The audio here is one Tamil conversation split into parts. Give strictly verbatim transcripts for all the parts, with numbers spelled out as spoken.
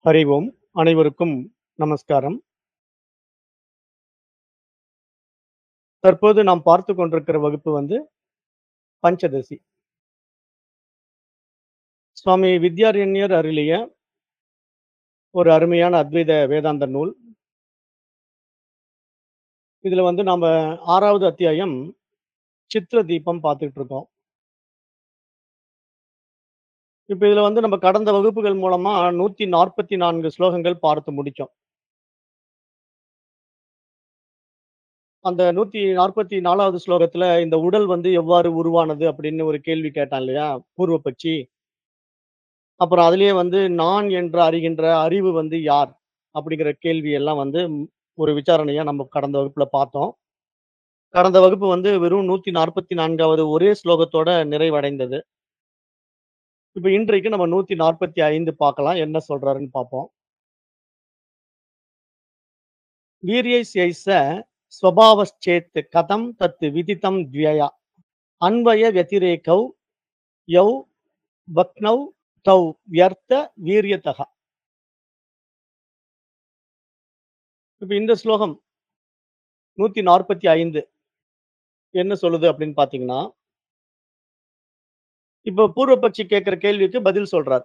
ஹரி ஓம். அனைவருக்கும் நமஸ்காரம். தற்போது நாம் பார்த்துக் கொண்டிருக்கிற வகுப்பு வந்து பஞ்சதசி. சுவாமி வித்யாரண்யர் அருளிய ஒரு அருமையான அத்வைத வேதாந்த நூல். இதுல வந்து நாம ஆறாவது அத்தியாயம் சித்ர தீபம் பார்த்துட்டு இருக்கோம். இப்ப இதுல வந்து நம்ம கடந்த வகுப்புகள் மூலமா நூத்தி நாற்பத்தி நான்கு ஸ்லோகங்கள் பார்த்து முடிச்சோம். அந்த நூத்தி நாற்பத்தி நாலாவது ஸ்லோகத்துல இந்த உடல் வந்து எவ்வாறு உருவானது அப்படின்னு ஒரு கேள்வி கேட்டான் இல்லையா? பூர்வ பக்ஷி. அப்புறம் அதிலேயே வந்து நான் என்று அறிகின்ற அறிவு வந்து யார்? அப்படிங்கிற கேள்வி எல்லாம் வந்து ம், ஒரு விசாரணையா நம்ம கடந்த வகுப்புல பார்த்தோம். கடந்த வகுப்பு வந்து வெறும் நூத்தி நாற்பத்தி நான்காவது ஒரே ஸ்லோகத்தோட நிறைவடைந்தது. இப்ப இன்றைக்கு நம்ம நூத்தி நாற்பத்தி ஐந்து பார்க்கலாம். என்ன சொல்றாருன்னு பார்ப்போம். வீரியஸ்யைஸ ஸ்வபாவశ్చేத் கதம் தத் விதிதம் த்வயா அன்வய வ்யதிரேகௌ யௌ வக்னௌ தௌ வியர்த்த வீரியதः. இப்ப இந்த ஸ்லோகம் நூத்தி நாற்பத்தி ஐந்து என்ன சொல்லுது அப்படின்னு பார்த்தீங்கன்னா, இப்ப பூர்வ பக்ஷி கேட்கிற கேள்விக்கு பதில் சொல்றார்.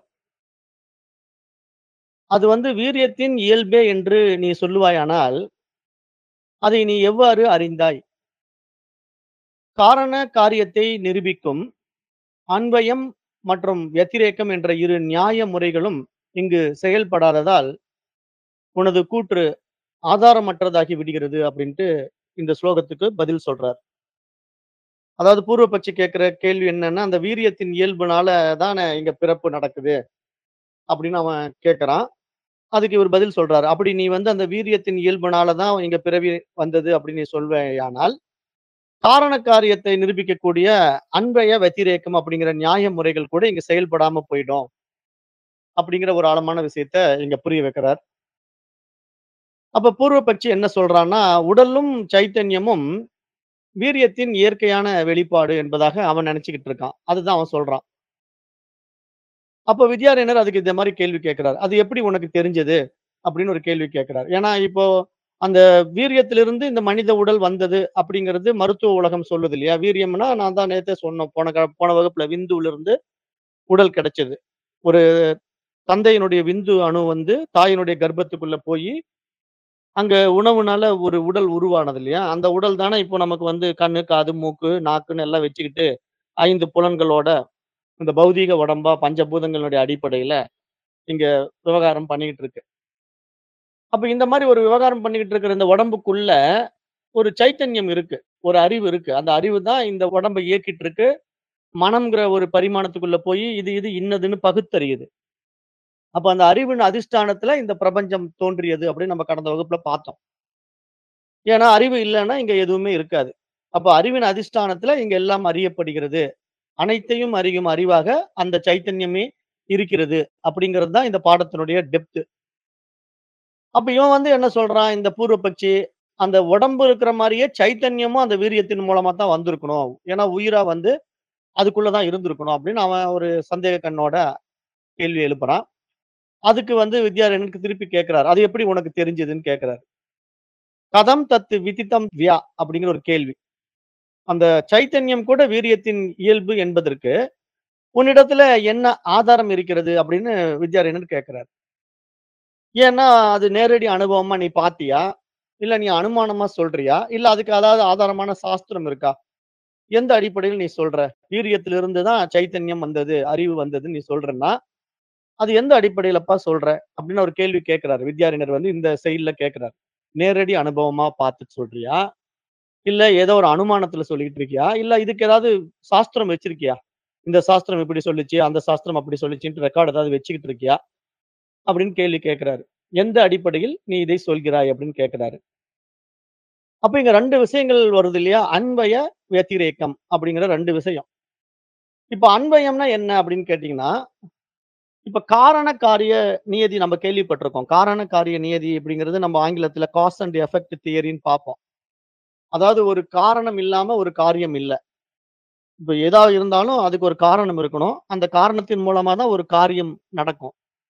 அது வந்து வீரியத்தின் இயல்பே என்று நீ சொல்லுவாயானால், அதை நீ எவ்வாறு அறிந்தாய்? காரண காரியத்தை நிரூபிக்கும் அன்வயம் மற்றும் வத்திரேக்கம் என்ற இரு நியாய முறைகளும் இங்கு செயல்படாததால், உனது கூற்று ஆதாரமற்றதாகி விடுகிறது அப்படின்ட்டு இந்த ஸ்லோகத்துக்கு பதில் சொல்றார். அதாவது பூர்வ பக்ஷி கேட்கிற கேள்வி என்னன்னா, அந்த வீரியத்தின் இயல்புனால தானே இங்க பிறப்பு நடக்குது அப்படின்னு அவன் கேட்கறான். அதுக்கு இவர் பதில் சொல்றாரு. அப்படி நீ வந்து அந்த வீரியத்தின் இயல்புனால தான் இங்க பிறவி வந்தது அப்படின்னு நீ சொல்வேயானால், காரண காரியத்தை நிரூபிக்கக்கூடிய அன்பய வத்திரேக்கம் அப்படிங்கிற நியாய முறைகள் கூட இங்க செயல்படாம போயிடும். அப்படிங்கிற ஒரு ஆழமான விஷயத்த இங்க புரிய வைக்கிறார். அப்ப பூர்வ பக்ஷி என்ன சொல்றான்னா, உடலும் சைத்தன்யமும் வீரியத்தின் இயற்கையான வெளிப்பாடு என்பதாக அவன் நினைச்சுக்கிட்டு இருக்கான். அதுதான் அவன் சொல்றான். அப்ப வித்யாரண்யர் அதுக்கு இந்த மாரி கேள்வி கேட்கிறார். "அது எப்படி உனக்கு தெரிஞ்சது?" அப்படின்னு ஒரு கேள்வி கேட்கிறார். ஏன்னா, இப்போ அந்த வீரியத்திலிருந்து இந்த மனித உடல் வந்தது அப்படிங்கிறது மருத்துவ உலகம் சொல்லுது இல்லையா? வீரியம்னா நான் தான் நேத்தே சொன்னோம். போன க போன வகுப்புல விந்துவிலிருந்து உடல் கிடைச்சது. ஒரு தந்தையினுடைய விந்து அணு வந்து தாயினுடைய கர்ப்பத்துக்குள்ள போயி, அங்க உணவுனால ஒரு உடல் உருவானது இல்லையா? அந்த உடல் தானே இப்போ நமக்கு வந்து கண்ணு, காது, மூக்கு, நாக்குன்னு எல்லாம் வச்சுக்கிட்டு ஐந்து புலன்களோட இந்த பௌதீக உடம்பா பஞ்சபூதங்களுடைய அடிப்படையில இங்க விவகாரம் பண்ணிக்கிட்டு இருக்கு. அப்ப இந்த மாரி ஒரு விவகாரம் பண்ணிக்கிட்டு இருக்கிற இந்த உடம்புக்குள்ள ஒரு சைத்தன்யம் இருக்கு. ஒரு அறிவு இருக்கு. அந்த அறிவு தான் இந்த உடம்ப இயக்கிட்டு இருக்கு. மனம்ங்கிற ஒரு பரிமாணத்துக்குள்ள போயி இது இது இன்னதுன்னு பகுத்தறியுது. அப்ப அந்த அறிவின் அதிஷ்டானத்துல இந்த பிரபஞ்சம் தோன்றியது அப்படின்னு நம்ம கடந்த வகுப்புல பார்த்தோம். ஏன்னா அறிவு இல்லன்னா இங்க எதுவுமே இருக்காது. அப்ப அறிவின் அதிஷ்டானத்துல இங்க எல்லாம் அறியப்படுகிறது. அனைத்தையும் அறியும் அறிவாக அந்த சைத்தன்யமே இருக்கிறது. அப்படிங்கிறது தான் இந்த பாடத்தினுடைய டெப்த். அப்ப இவன் வந்து என்ன சொல்றான், இந்த பூர்வ பக்ஷி, அந்த உடம்பு இருக்கிற மாரியே சைத்தன்யமும் அந்த வீரியத்தின் மூலமா தான் வந்திருக்கணும். ஏன்னா உயிரா வந்து அதுக்குள்ள தான் இருந்திருக்கணும் அப்படின்னு அவன் ஒரு சந்தேக கண்ணோட கேள்வி எழுப்புறான். அதுக்கு வந்து வித்யாரண்யருக்கு திருப்பி கேட்கிறார். "அது எப்படி உனக்கு தெரிஞ்சதுன்னு?" கேட்கிறார். "கதம் தத்து விதித்தம் வியா" அப்படிங்கிற ஒரு கேள்வி. அந்த சைத்தன்யம் கூட வீரியத்தின் இயல்பு என்பதற்கு உன்னிடத்துல என்ன ஆதாரம் இருக்கிறது அப்படின்னு வித்யாரண்யர் கேட்கிறார். ஏன்னா அது நேரடி அனுபவமா நீ பார்த்தியா? இல்ல நீ அனுமானமா சொல்றியா? இல்ல அதுக்கு அதாவது ஆதாரமான சாஸ்திரம் இருக்கா? எந்த அடிப்படையில் நீ சொல்ற? வீரியத்திலிருந்து தான் சைத்தன்யம் வந்தது, அறிவு வந்ததுன்னு நீ சொல்றன்னா, அது எந்த அடிப்படையிலப்பா சொல்ற? அப்படின்னு ஒரு கேள்வி கேட்கிறாரு. வித்யாரண்யர் வந்து இந்த செய்யுள்ல கேட்கிறார். நேரடி அனுபவமா பார்த்து சொல்றியா? இல்ல ஏதோ ஒரு அனுமானத்துல சொல்லிட்டு இருக்கியா? இல்ல இதுக்கு ஏதாவது சாஸ்திரம் வச்சிருக்கியா? இந்த சாஸ்திரம் இப்படி சொல்லுச்சு, அந்த சாஸ்திரம் அப்படி சொல்லுச்சுன்ட்டு ரெக்கார்ட் ஏதாவது வச்சுக்கிட்டு இருக்கியா? அப்படின்னு கேள்வி கேட்கிறாரு. எந்த அடிப்படையில் நீ இதை சொல்கிறாய்? அப்படின்னு கேட்கிறாரு. அப்ப இங்க ரெண்டு விஷயங்கள் வருது இல்லையா? அன்வய, வத்திரேக்கம் அப்படிங்கிற ரெண்டு விஷயம். இப்ப அன்வயம்னா என்ன அப்படின்னு கேட்டீங்கன்னா, இப்ப காரண காரிய நியதி நம்ம கேள்விப்பட்டிருக்கோம். காரண காரிய நியதி அப்படிங்கிறது நம்ம ஆங்கிலத்துல காஸ் அண்ட் எஃபெக்ட் தியரின்னு பார்ப்போம். அதாவது ஒரு காரணம் இல்லாம ஒரு காரியம் இல்ல. இப்ப எதா இருந்தாலும் அதுக்கு ஒரு காரணம் இருக்கணும். அந்த காரணத்தின் மூலமா தான் ஒரு காரியம் நடக்கும்.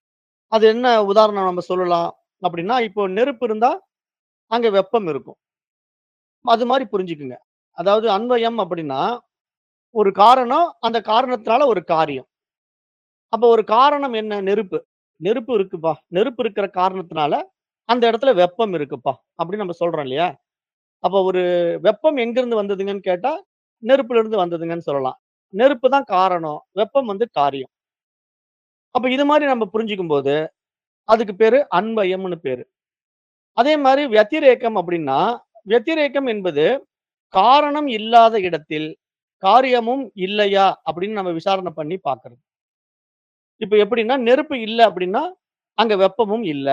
அது என்ன உதாரணம் நம்ம சொல்லலாம் அப்படின்னா, இப்போ நெருப்பு இருந்தா அங்க வெப்பம் இருக்கும். அது மாரி புரிஞ்சுக்குங்க. அதாவது அன்வயம் அப்படின்னா, ஒரு காரணம், அந்த காரணத்தினால ஒரு காரியம். அப்ப ஒரு காரணம் என்ன? நெருப்பு. நெருப்பு இருக்குப்பா. நெருப்பு இருக்கிற காரணத்தினால அந்த இடத்துல வெப்பம் இருக்குப்பா. அப்படின்னு நம்ம சொல்றோம் இல்லையா? அப்ப ஒரு வெப்பம் எங்கிருந்து வந்ததுங்கன்னு கேட்டா, நெருப்புல இருந்து வந்ததுங்கன்னு சொல்லலாம். நெருப்பு தான் காரணம். வெப்பம் வந்து காரியம். அப்ப இது மாரி நம்ம புரிஞ்சுக்கும்போது, அதுக்கு பேரு அன்வயம்ன்னு பேரு. அதே மாரி வத்திரேக்கம் அப்படின்னா, வத்திரேக்கம் என்பது காரணம் இல்லாத இடத்தில் காரியமும் இல்லையா அப்படின்னு நம்ம விசாரணை பண்ணி பார்க்கிறது. இப்ப எப்படின்னா, நெருப்பு இல்ல அப்படின்னா, அங்க வெப்பமும் இல்ல.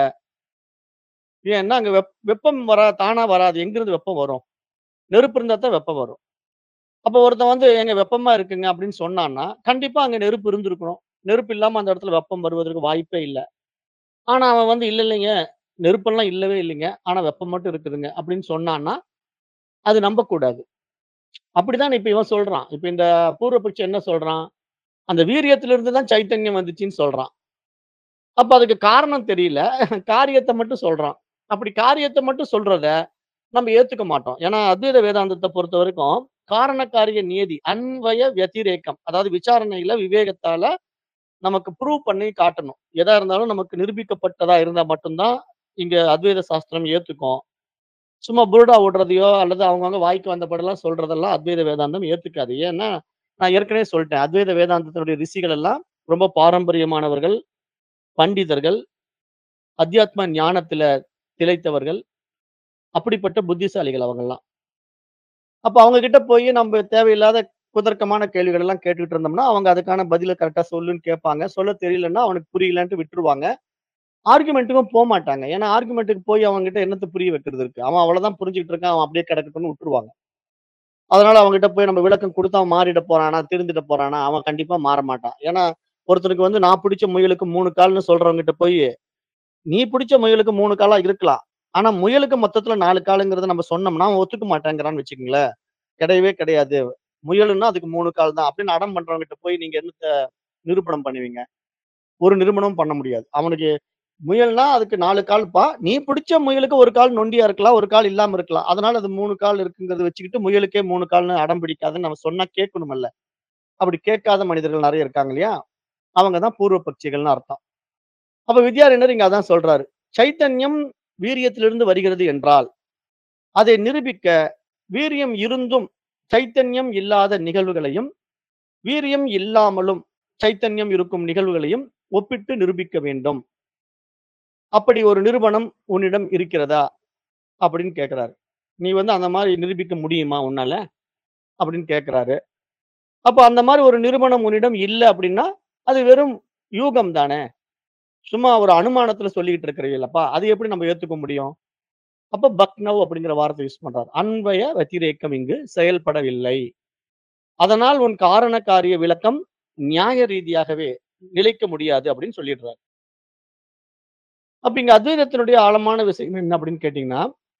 ஏன்னா அங்க வெப் வெப்பம் வரா தானா வராது. எங்கிருந்து வெப்பம் வரும்? நெருப்பு இருந்தா தான் வெப்பம் வரும். அப்ப ஒருத்தன் வந்து "ஏங்க வெப்பமா இருக்குங்க" அப்படின்னு சொன்னான்னா, கண்டிப்பா அங்க நெருப்பு இருந்திருக்கணும். நெருப்பு இல்லாம அந்த இடத்துல வெப்பம் வருவதற்கு வாய்ப்பே இல்ல. ஆனா அவன் வந்து "இல்ல இல்லைங்க, நெருப்பெல்லாம் இல்லவே இல்லைங்க. ஆனா வெப்பம் மட்டும் இருக்குதுங்க" அப்படின்னு சொன்னான்னா, அது நம்பக்கூடாது. அப்படித்தான் இப்ப இவன் சொல்றான். இப்ப இந்த பூர்வபக்ஷி என்ன சொல்றான்? அந்த வீரியத்திலிருந்து தான் சைத்தன்யம் வந்துச்சுன்னு சொல்றான். அப்ப அதுக்கு காரணம் தெரியல. காரியத்த மட்டும் சொல்றான். அப்படி காரியத்த மட்டும் சொல்றத நம்ம ஏத்துக்க மாட்டோம். ஏன்னா, அத்வைத வேதாந்தத்த பொறுத்தவரைக்கும், காரண காரிய நியதி, அன்வய வத்திரேக்கம். அதாவது விசாரணையில விவேகத்தால நமக்கு ப்ரூவ் பண்ணி காட்டணும். எதா இருந்தாலும் நமக்கு நிரூபிக்கப்பட்டதா இருந்தா மட்டும் தான், இங்க அத்வைத சாஸ்திரம் ஏத்துக்கும். சும்மா புருடா விடுறதையோ, அல்லது அவங்கவங்க வாய்க்கு வந்தபடிலாம் சொல்றதெல்லாம் அத்வைத வேதாந்தம் ஏத்துக்காது. ஏன்னா, நான் ஏற்கனவே சொல்ட்டேன். அத்வைத வேதாந்தத்தினுடைய ரிஷிகள் எல்லாம் ரொம்ப பாரம்பரியமானவர்கள், பண்டிதர்கள், அத்தியாத்ம ஞானத்தில திளைத்தவர்கள். அப்படிப்பட்ட புத்திசாலிகள் அவங்கலாம். அப்ப அவங்க கிட்ட போயி நம்ப தேவையில்லாத குதர்க்கமான கேள்விகள் எல்லாம் கேட்டுட்டு இருந்தோம்னா, அவங்க அதுக்கான பதில கரெக்ட்டா சொல்லுன்னு கேட்பாங்க. சொல்ல தெரியலன்னா, அவனுக்கு புரியலன்ட்டு விட்டுருவாங்க. ஆர்குமென்ட்டுக்கும் போமாட்டாங்க. ஏன்னா, ஆர்குமென்ட்க்கு போய் அவன்கிட்ட என்னத்த புரிய வைக்கிறது இருக்கு? அவன் அவ்வளவுதான் புரிஞ்சுகிட்டு இருக்கான். அவன் அப்படியே கிடக்கட்டும்னு விட்டுருவாங்க. அதனால அவன்கிட்ட போய் நம்ம விளக்கம் குடுத்து அவன் மாறிட போறானா? திருந்திட போறானா? அவன் கண்டிப்பா மாற மாட்டான். ஏன்னா, ஒருத்தனுக்கு வந்து நான் பிடிச்ச முயலுக்கு மூணு கால்ன்னு சொல்றவன்கிட்ட போயி, நீ பிடிச்ச முயலுக்கு மூணு காலா இருக்கலாம். ஆனா, முயலுக்கு மொத்தத்துல நாலு காலுங்கிறத நம்ம சொன்னோம்னா, அவன் ஒத்துக்க மாட்டேங்கிறான்னு வச்சுக்கங்களேன். கிடையவே கிடையாது. முயலுன்னா அதுக்கு மூணு கால் தான். அப்படின்னு அடம் பண்றவன்கிட்ட போய் நீங்க என்னத்த நிரூபணம் பண்ணுவீங்க? ஒரு நிரூபணமும் பண்ண முடியாது. அவனுக்கு முயல்னா அதுக்கு நாலு கால்ப்பா. நீ பிடிச்ச முயலுக்கு ஒரு கால் நொண்டியா இருக்கலாம். ஒரு கால் இல்லாம இருக்கலாம். அதனால அது மூணு கால் இருக்குங்கிறத வச்சுக்கிட்டு முயலுக்கே மூணு கால்ன்னு அடம் பிடிக்காதுன்னு நம்ம சொன்னா கேட்கணுமல்ல. அப்படி கேட்காத மனிதர்கள் நெறைய இருக்காங்க இல்லையா? அவங்க தான் பூர்வ பக்ஷிகள்னு அர்த்தம். அப்ப வித்யாரண்யர் இங்க அதான் சொல்றாரு. சைத்தன்யம் வீரியத்திலிருந்து வருகிறது என்றால், அதை நிரூபிக்க வீரியம் இருந்தும் சைத்தன்யம் இல்லாத நிகழ்வுகளையும், வீரியம் இல்லாமலும் சைத்தன்யம் இருக்கும் நிகழ்வுகளையும் ஒப்பிட்டு நிரூபிக்க வேண்டும். அப்படி ஒரு நிரூபணம் உன்னிடம் இருக்கிறதா? அப்படின்னு கேட்கிறாரு. நீ வந்து அந்த மாரி நிரூபிக்க முடியுமா உன்னால? அப்படின்னு கேட்கிறாரு. அப்ப அந்த மாரி ஒரு நிரூபணம் உன்னிடம் இல்ல அப்படின்னா, அது வெறும் யூகம் தானே. சும்மா ஒரு அனுமானத்துல சொல்லிட்டு இருக்கிறீங்களப்பா. அது எப்படி நம்ம ஏத்துக்க முடியும்? அப்ப பக்னவ் அப்படிங்கிற வார்த்தை யூஸ் பண்றாரு. அன்வய வத்திரேக்கம் இங்கு செயல்படவில்லை. அதனால் உன் காரண காரிய விளக்கம் நியாய ரீதியாகவே நிலைக்க முடியாது அப்படின்னு சொல்லிடுறாரு. அப்ப இங்க அத்வைதத்தினுடைய ஆழமான விஷயம் என்ன அப்படின்னு கேட்டீங்கன்னா,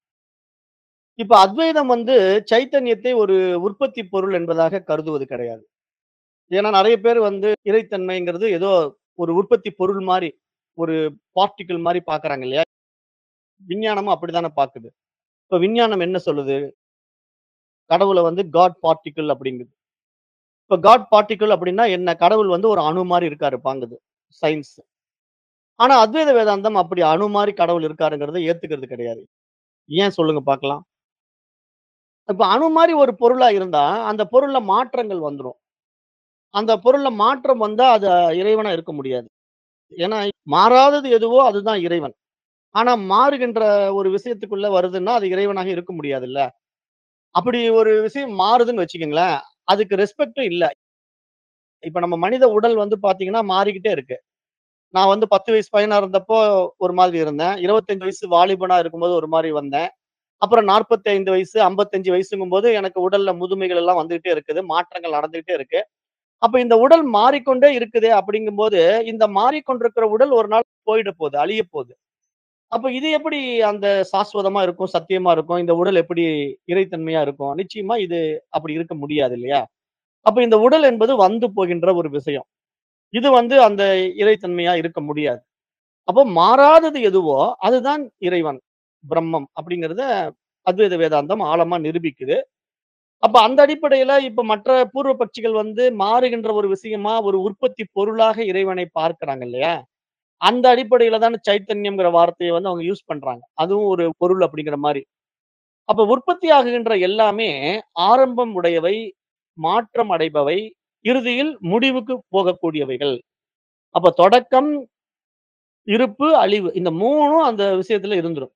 இப்ப அத்வைதம் வந்து சைத்தன்யத்தை ஒரு உற்பத்தி பொருள் என்பதாக கருதுவது கிடையாது. ஏன்னா நெறைய பேர் வந்து இறைத்தன்மைங்கிறது ஏதோ ஒரு உற்பத்தி பொருள் மாரி, ஒரு பார்ட்டிகிள் மாரி பார்க்குறாங்க இல்லையா? விஞ்ஞானமும் அப்படித்தானே பார்க்குது. இப்ப விஞ்ஞானம் என்ன சொல்லுது? கடவுள வந்து காட் பார்ட்டிகிள் அப்படிங்குது. இப்ப காட் பார்ட்டிகிள் அப்படின்னா என்ன? கடவுள் வந்து ஒரு அணு மாரி இருக்காருப்பாங்குது சயின்ஸ். ஆனா அத்வைத வேதாந்தம் அப்படி அணு மாரி கடவுள் இருக்காருங்கிறத ஏத்துக்கிறது கிடையாது. ஏன் சொல்லுங்க பார்க்கலாம்? இப்ப அணு மாரி ஒரு பொருளா இருந்தா, அந்த பொருள்ல மாற்றங்கள் வந்துரும். அந்த பொருள்ல மாற்றம் வந்தா, அது இறைவனா இருக்க முடியாது. ஏன்னா, மாறாதது எதுவோ அதுதான் இறைவன். ஆனா மாறுகின்ற ஒரு விஷயத்துக்குள்ள வருதுன்னா, அது இறைவனாக இருக்க முடியாதுல்ல. அப்படி ஒரு விஷயம் மாறுதுன்னு வச்சுக்கங்களேன், அதுக்கு ரெஸ்பெக்டும் இல்ல. இப்ப நம்ம மனித உடல் வந்து பார்த்தீங்கன்னா, மாறிக்கிட்டே இருக்கு. நான் வந்து பத்து வயசு பையனா இருந்தப்போ ஒரு மாதிரி இருந்தேன். இருபத்தி ஐந்து வயசு வாலிபனா இருக்கும்போது ஒரு மாரி வந்தேன். அப்புறம் நாற்பத்தி ஐந்து வயசு, ஐம்பத்தி ஐந்து வயசுங்கும்போது எனக்கு உடல்ல முதுமைகள் எல்லாம் வந்துகிட்டே இருக்குது. மாற்றங்கள் நடந்துகிட்டே இருக்கு. அப்ப இந்த உடல் மாறிக்கொண்டே இருக்குதே அப்படிங்கும்போது, இந்த மாறிக்கொண்டிருக்கிற உடல் ஒரு நாள் போயிட போது, அழியப் போது. அப்ப இது எப்படி அந்த சாஸ்வதமா இருக்கும், சத்தியமா இருக்கும்? இந்த உடல் எப்படி இறைத்தன்மையா இருக்கும்? நிச்சயமா இது அப்படி இருக்க முடியாது இல்லையா? அப்ப இந்த உடல் என்பது வந்து போகின்ற ஒரு விஷயம். இது வந்து அந்த இறைத்தன்மையா இருக்க முடியாது. அப்போ மாறாதது எதுவோ அதுதான் இறைவன், பிரம்மம் அப்படிங்கிறத அத்வைத வேதாந்தம் ஆழமா நிரூபிக்குது. அப்ப அந்த அடிப்படையில இப்ப மற்ற பூர்வ பட்சிகள் வந்து மாறுகின்ற ஒரு விஷயமா, ஒரு உற்பத்தி பொருளாக இறைவனை பார்க்கிறாங்க இல்லையா? அந்த அடிப்படையில தான சைத்தன்யம்ங்கிற வார்த்தைய வந்து அவங்க யூஸ் பண்றாங்க. அதுவும் ஒரு பொருள் அப்படிங்கிற மாரி. அப்ப உற்பத்தி ஆகுகின்ற எல்லாமே ஆரம்பம் உடையவை, மாற்றம் அடைபவை, இறுதியில் முடிவுக்கு போகக்கூடியவைகள். அப்ப தொடக்கம், இருப்பு, அழிவு இந்த மூணும் அந்த விஷயத்துல இருந்துரும்.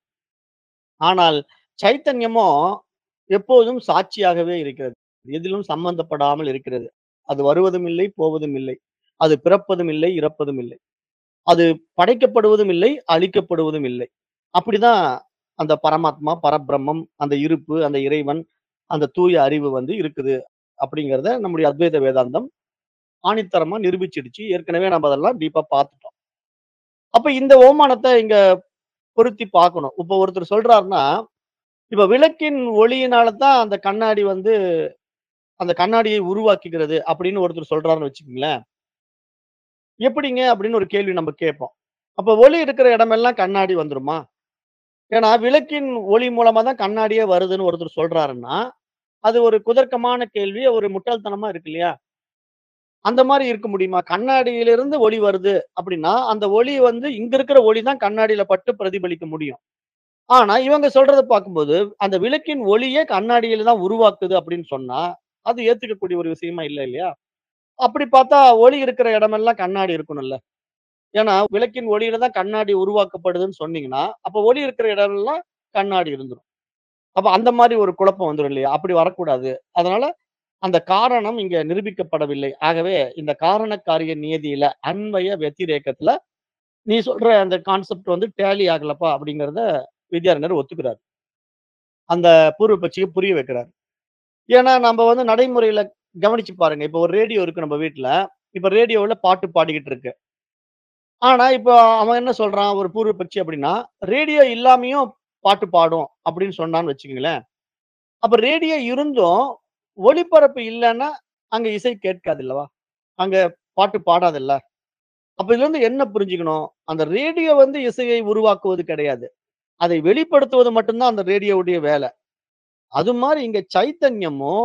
ஆனால் சைத்தன்யமோ எப்போதும் சாட்சியாகவே இருக்கிறது. எதிலும் சம்பந்தப்படாமல் இருக்கிறது. அது வருவதும் இல்லை, போவதும் இல்லை. அது பிறப்பதும் இல்லை, இறப்பதும் இல்லை. அது படைக்கப்படுவதும் இல்லை, அழிக்கப்படுவதும் இல்லை. அப்படிதான் அந்த பரமாத்மா, பரபிரம்மம், அந்த இருப்பு, அந்த இறைவன், அந்த தூய அறிவு வந்து இருக்குது. அப்படிங்கிறத நம்முடைய அத்வைத வேதாந்தம் ஆணித்தரமா நிரூபிச்சிடுச்சு. ஏற்கனவே நம்ம அதெல்லாம் டீப்பா பார்த்துட்டோம். அப்ப இந்த ஓமானத்த இங்க பொருத்தி பார்க்கணும். இப்ப ஒருத்தர் சொல்றாருன்னா, இப்ப விளக்கின் ஒளியினால தான் அந்த கண்ணாடி வந்து அந்த கண்ணாடியை உருவாக்குகிறது அப்படின்னு ஒருத்தர் சொல்றாருன்னு வச்சுக்கங்களேன். எப்படிங்க அப்படின்னு ஒரு கேள்வி நம்ம கேட்போம். அப்ப ஒளி இருக்கிற இடமெல்லாம் கண்ணாடி வந்துருமா? ஏன்னா விளக்கின் ஒளி மூலமா தான் கண்ணாடியே வருதுன்னு ஒருத்தர் சொல்றாருன்னா, அது ஒரு குதர்க்கமான கேள்வி, ஒரு முட்டாள்தனமா இருக்கு இல்லையா? அந்த மாரி இருக்க முடியுமா? கண்ணாடியிலிருந்து ஒளி வருது அப்படின்னா, அந்த ஒளி வந்து இங்க இருக்கிற ஒளி தான் கண்ணாடியில பட்டு பிரதிபலிக்க முடியும். ஆனா இவங்க சொல்றத பார்க்கும்போது, அந்த விளக்கின் ஒளியே கண்ணாடியில தான் உருவாக்குது அப்படின்னு சொன்னா, அது ஏத்துக்கக்கூடிய ஒரு விஷயமா இல்ல இல்லையா? அப்படி பார்த்தா ஒளி இருக்கிற இடமெல்லாம் கண்ணாடி இருக்கணும்ல. ஏன்னா விளக்கின் ஒளியில தான் கண்ணாடி உருவாக்கப்படுதுன்னு சொன்னீங்கன்னா, அப்ப ஒளி இருக்கிற இடமெல்லாம் கண்ணாடி இருந்துரும். அப்ப அந்த மாரி ஒரு குழப்பம் வந்துரும் இல்லையா? அப்படி வரக்கூடாது. அதனால அந்த காரணம் இங்க நிரூபிக்கப்படவில்லை. ஆகவே இந்த காரண காரிய நியதியில அன்வய வத்திரேகத்துல நீ சொல்ற அந்த கான்செப்ட் வந்து டேலி ஆகலப்பா அப்படிங்கிறத வித்யாரண்யர் ஒத்துக்கிறார். அந்த பூர்வ பட்சிக்கு புரிய வைக்கிறார். ஏன்னா நம்ம வந்து நடைமுறையில கவனிச்சு பாருங்க. இப்ப ஒரு ரேடியோ இருக்கு நம்ம வீட்ல. இப்ப ரேடியோவுல பாட்டு பாடிக்கிட்டு இருக்கு. ஆனா இப்ப அவன் என்ன சொல்றான் ஒரு பூர்வ பட்சி அப்படின்னா, ரேடியோ இல்லாமயும் பாட்டு பாடும் அப்படின்னு சொன்னான்னு வச்சுக்கங்களேன். அப்ப ரேடியோ இருந்தும் ஒலிபரப்பு இல்லன்னா, அங்க இசை கேட்காதுல்லவா? அங்க பாட்டு பாடாதுல்ல. அப்ப இதுலருந்து என்ன புரிஞ்சுக்கணும்? அந்த ரேடியோ வந்து இசையை உருவாக்குவது கிடையாது. அதை வெளிப்படுத்துவது மட்டும் தான் அந்த ரேடியோவுடைய வேல. அது மாரி இங்க சைத்தன்யமும்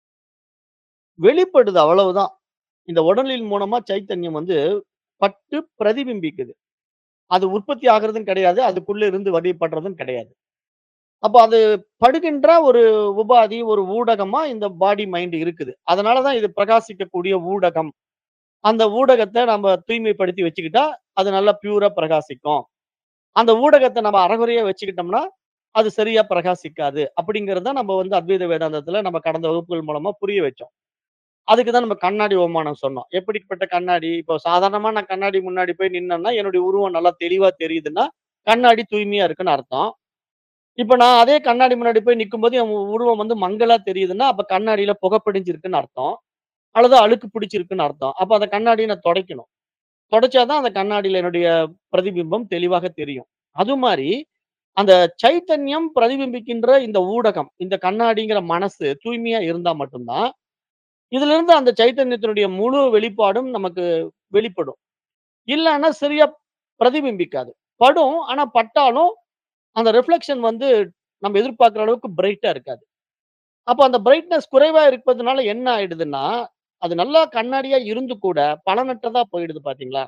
வெளிப்படுது அவ்வளவுதான். இந்த உடலின் மூலமா சைத்தன்யம் வந்து பட்டு பிரதிபிம்பிக்குது. அது உற்பத்தி ஆகுறதும் கிடையாது. அதுக்குள்ள இருந்து வெளிப்படுறதும் கிடையாது. அப்ப அது படுகின்ற ஒரு உபாதி, ஒரு ஊடகமா இந்த பாடி, மைண்ட் இருக்குது. அதனால தான் இது பிரகாசிக்கக்கூடிய ஊடகம். அந்த ஊடகத்த நம்ம தூய்மைப்படுத்தி வச்சுக்கிட்டா, அது நல்லா பியூரா பிரகாசிக்கும். அந்த ஊடகத்த நம்ம அரைகுறையா வச்சுக்கிட்டோம்னா, அது சரியா பிரகாசிக்காது. அப்படிங்கிறத நம்ம வந்து அத்வைத வேதாந்தத்துல நம்ம கடந்த வகுப்புகள் மூலமா புரிய வச்சோம். அதுக்கு தான் நம்ம கண்ணாடி ஓமானம் சொன்னோம். எப்படிப்பட்ட கண்ணாடி? இப்போ சாதாரணமா நான் கண்ணாடி முன்னாடி போய் நின்னேன்னா, என்னுடைய உருவம் நல்லா தெளிவா தெரியுதுன்னா, கண்ணாடி தூய்மையா இருக்குன்னு அர்த்தம். இப்ப நான் அதே கண்ணாடி முன்னாடி போய் நிக்கும்போது, என் உ- உருவம் வந்து மங்கலா தெரியுதுன்னா, அப்ப கண்ணாடியில புகை படிஞ்சிருக்குன்னு அர்த்தம். அல்லது அழுக்கு பிடிச்சிருக்குன்னு அர்த்தம். அப்ப அந்த கண்ணாடிய நான் தொடைக்கணும். தொடச்சா தான் அந்த கண்ணாடியில என்னுடைய பிரதிபிம்பம் தெளிவாக தெரியும். அது மாரி, அந்த சைத்தன்யம் பிரதிபிம்பிக்கின்ற இந்த ஊடகம், இந்த கண்ணாடிங்கிற மனசு தூய்மையா இருந்தா மட்டும் தான், இதிலிருந்து அந்த சைத்தன்யத்தினுடைய முழு வெளிப்பாடும் நமக்கு வெளிப்படும். இல்லன்னா சரியா பிரதிபிம்பிக்காது. படும். ஆனா பட்டாலும், அந்த ரிஃப்ளெக்ஷன் வந்து நம்ம எதிர்பார்க்கிற அளவுக்கு பிரைட்டா இருக்காது. அப்ப அந்த பிரைட்னஸ் குறைவா இருப்பதனால என்ன ஆயிடுதுன்னா, அது நல்லா கண்ணாடியா இருந்து கூட பலனற்றதா போயிடுது பார்த்தீங்களா?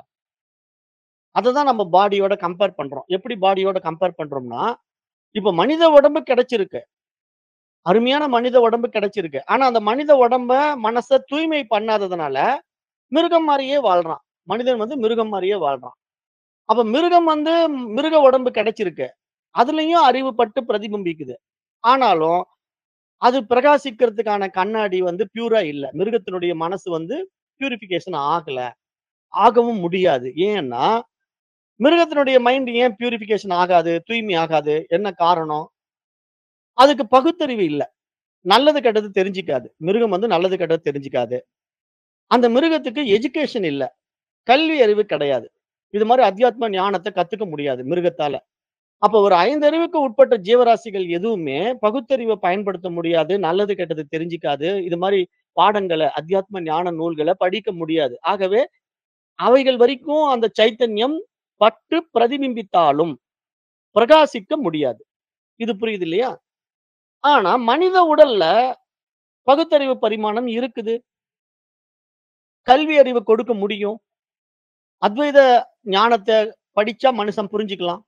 அததான் நம்ம பாடியோட கம்பேர் பண்றோம். எப்படி பாடியோட கம்பேர் பண்றோம்னா, இப்ப மனித உடம்பு கிடைச்சிருக்கு. அருமையான மனித உடம்பு கிடைச்சிருக்கு. ஆனா அந்த மனித உடம்ப, மனச தூய்மை பண்ணாததுனால, மிருகம் மாரியே வாழ்றான். மனிதன் வந்து மிருகம் மாரியே வாழ்றான். அப்ப மிருகம் வந்து மிருக உடம்பு கிடைச்சிருக்கு. அதுலயும் அறிவு பட்டு பிரதிபிம்பிக்குது. ஆனாலும், அது பிரகாசிக்கிறதுக்கான கண்ணாடி வந்து பியூரா இல்ல. மிருகத்தினுடைய மனசு வந்து பியூரிஃபிகேஷன் ஆகல. ஆகவும் முடியாது. ஏன்னா, மிருகத்தினுடைய மைண்ட் ஏன் பியூரிஃபிகேஷன் ஆகாது? தூய்மை ஆகாது? என்ன காரணம்? அதுக்கு பகுத்தறிவு இல்ல. நல்லது, கெட்டது தெரிஞ்சுக்காது. மிருகம் வந்து நல்லது, கெட்டது தெரிஞ்சுக்காது. அந்த மிருகத்துக்கு எஜுகேஷன் இல்ல. கல்வி அறிவு கிடையாது. இது மாரி அத்தியாத்ம ஞானத்த கத்துக்க முடியாது மிருகத்தால. அப்ப ஒரு ஐந்து அறிவுக்கு உட்பட்ட ஜீவராசிகள் எதுவுமே பகுத்தறிவ பயன்படுத்த முடியாது. நல்லது, கெட்டது தெரிஞ்சுக்காது. இது மாரி பாடங்கள, அத்தியாத்ம ஞான நூல்கள படிக்க முடியாது. ஆகவே அவைகள் வரைக்கும் அந்த சைத்தன்யம் பட்டு பிரதிபிம்பித்தாலும் பிரகாசிக்க முடியாது. இது புரியுது இல்லையா? ஆனா மனித உடல்ல பகுத்தறிவு பரிமாணம் இருக்குது. கல்வி அறிவு கொடுக்க முடியும். அத்வைத ஞானத்த படிச்சா மனுஷன் புரிஞ்சுக்கலாம்.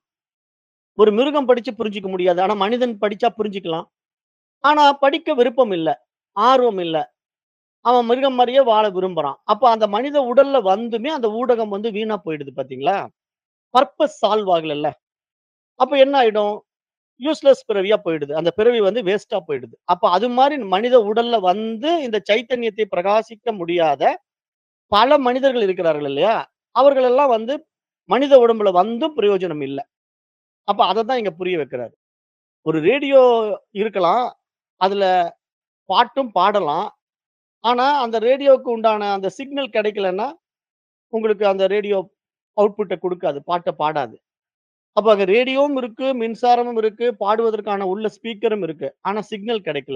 ஒரு மிருகம் படிச்சு புரிஞ்சுக்க முடியாது. ஆனா மனிதன் படிச்சா புரிஞ்சுக்கலாம். ஆனா படிக்க விருப்பம் இல்ல. ஆர்வம் இல்ல. அவன் மிருகம் மாரியே வாழ விரும்புறான். அப்ப அந்த மனித உடல்ல வந்துமே அந்த ஊடகம் வந்து வீணா போயிடுது பார்த்தீங்களா? பர்ப்பஸ் சால்வ் ஆகலல்ல. அப்ப என்ன ஆயிடும்? யூஸ்லெஸ் பிறவியா போயிடுது. அந்த பிறவி வந்து வேஸ்ட்டா போயிடுது. அப்ப அது மாரி மனித உடல்ல வந்து இந்த சைத்தன்யத்தை பிரகாசிக்க முடியாத பல மனிதர்கள் இருக்கிறார்கள் இல்லையா? அவர்கள் எல்லாம் வந்து மனித உடம்புல வந்தும் பிரயோஜனம் இல்ல. அப்ப அதத்தான் இங்க புரிய வைக்கிறாரு. ஒரு ரேடியோ இருக்கலாம். அதுல பாட்டும் பாடலாம். ஆனா, அந்த ரேடியோவுக்கு உண்டான அந்த சிக்னல் கிடைக்கலன்னா, உங்களுக்கு அந்த ரேடியோ அவுட்புட்ட குடுக்காது. பாட்ட பாடாது. அப்ப அங்க ரேடியோவும் இருக்கு, மின்சாரமும் இருக்கு, பாடுவதற்கான உள்ள ஸ்பீக்கரும் இருக்கு. ஆனா சிக்னல் கிடைக்கல.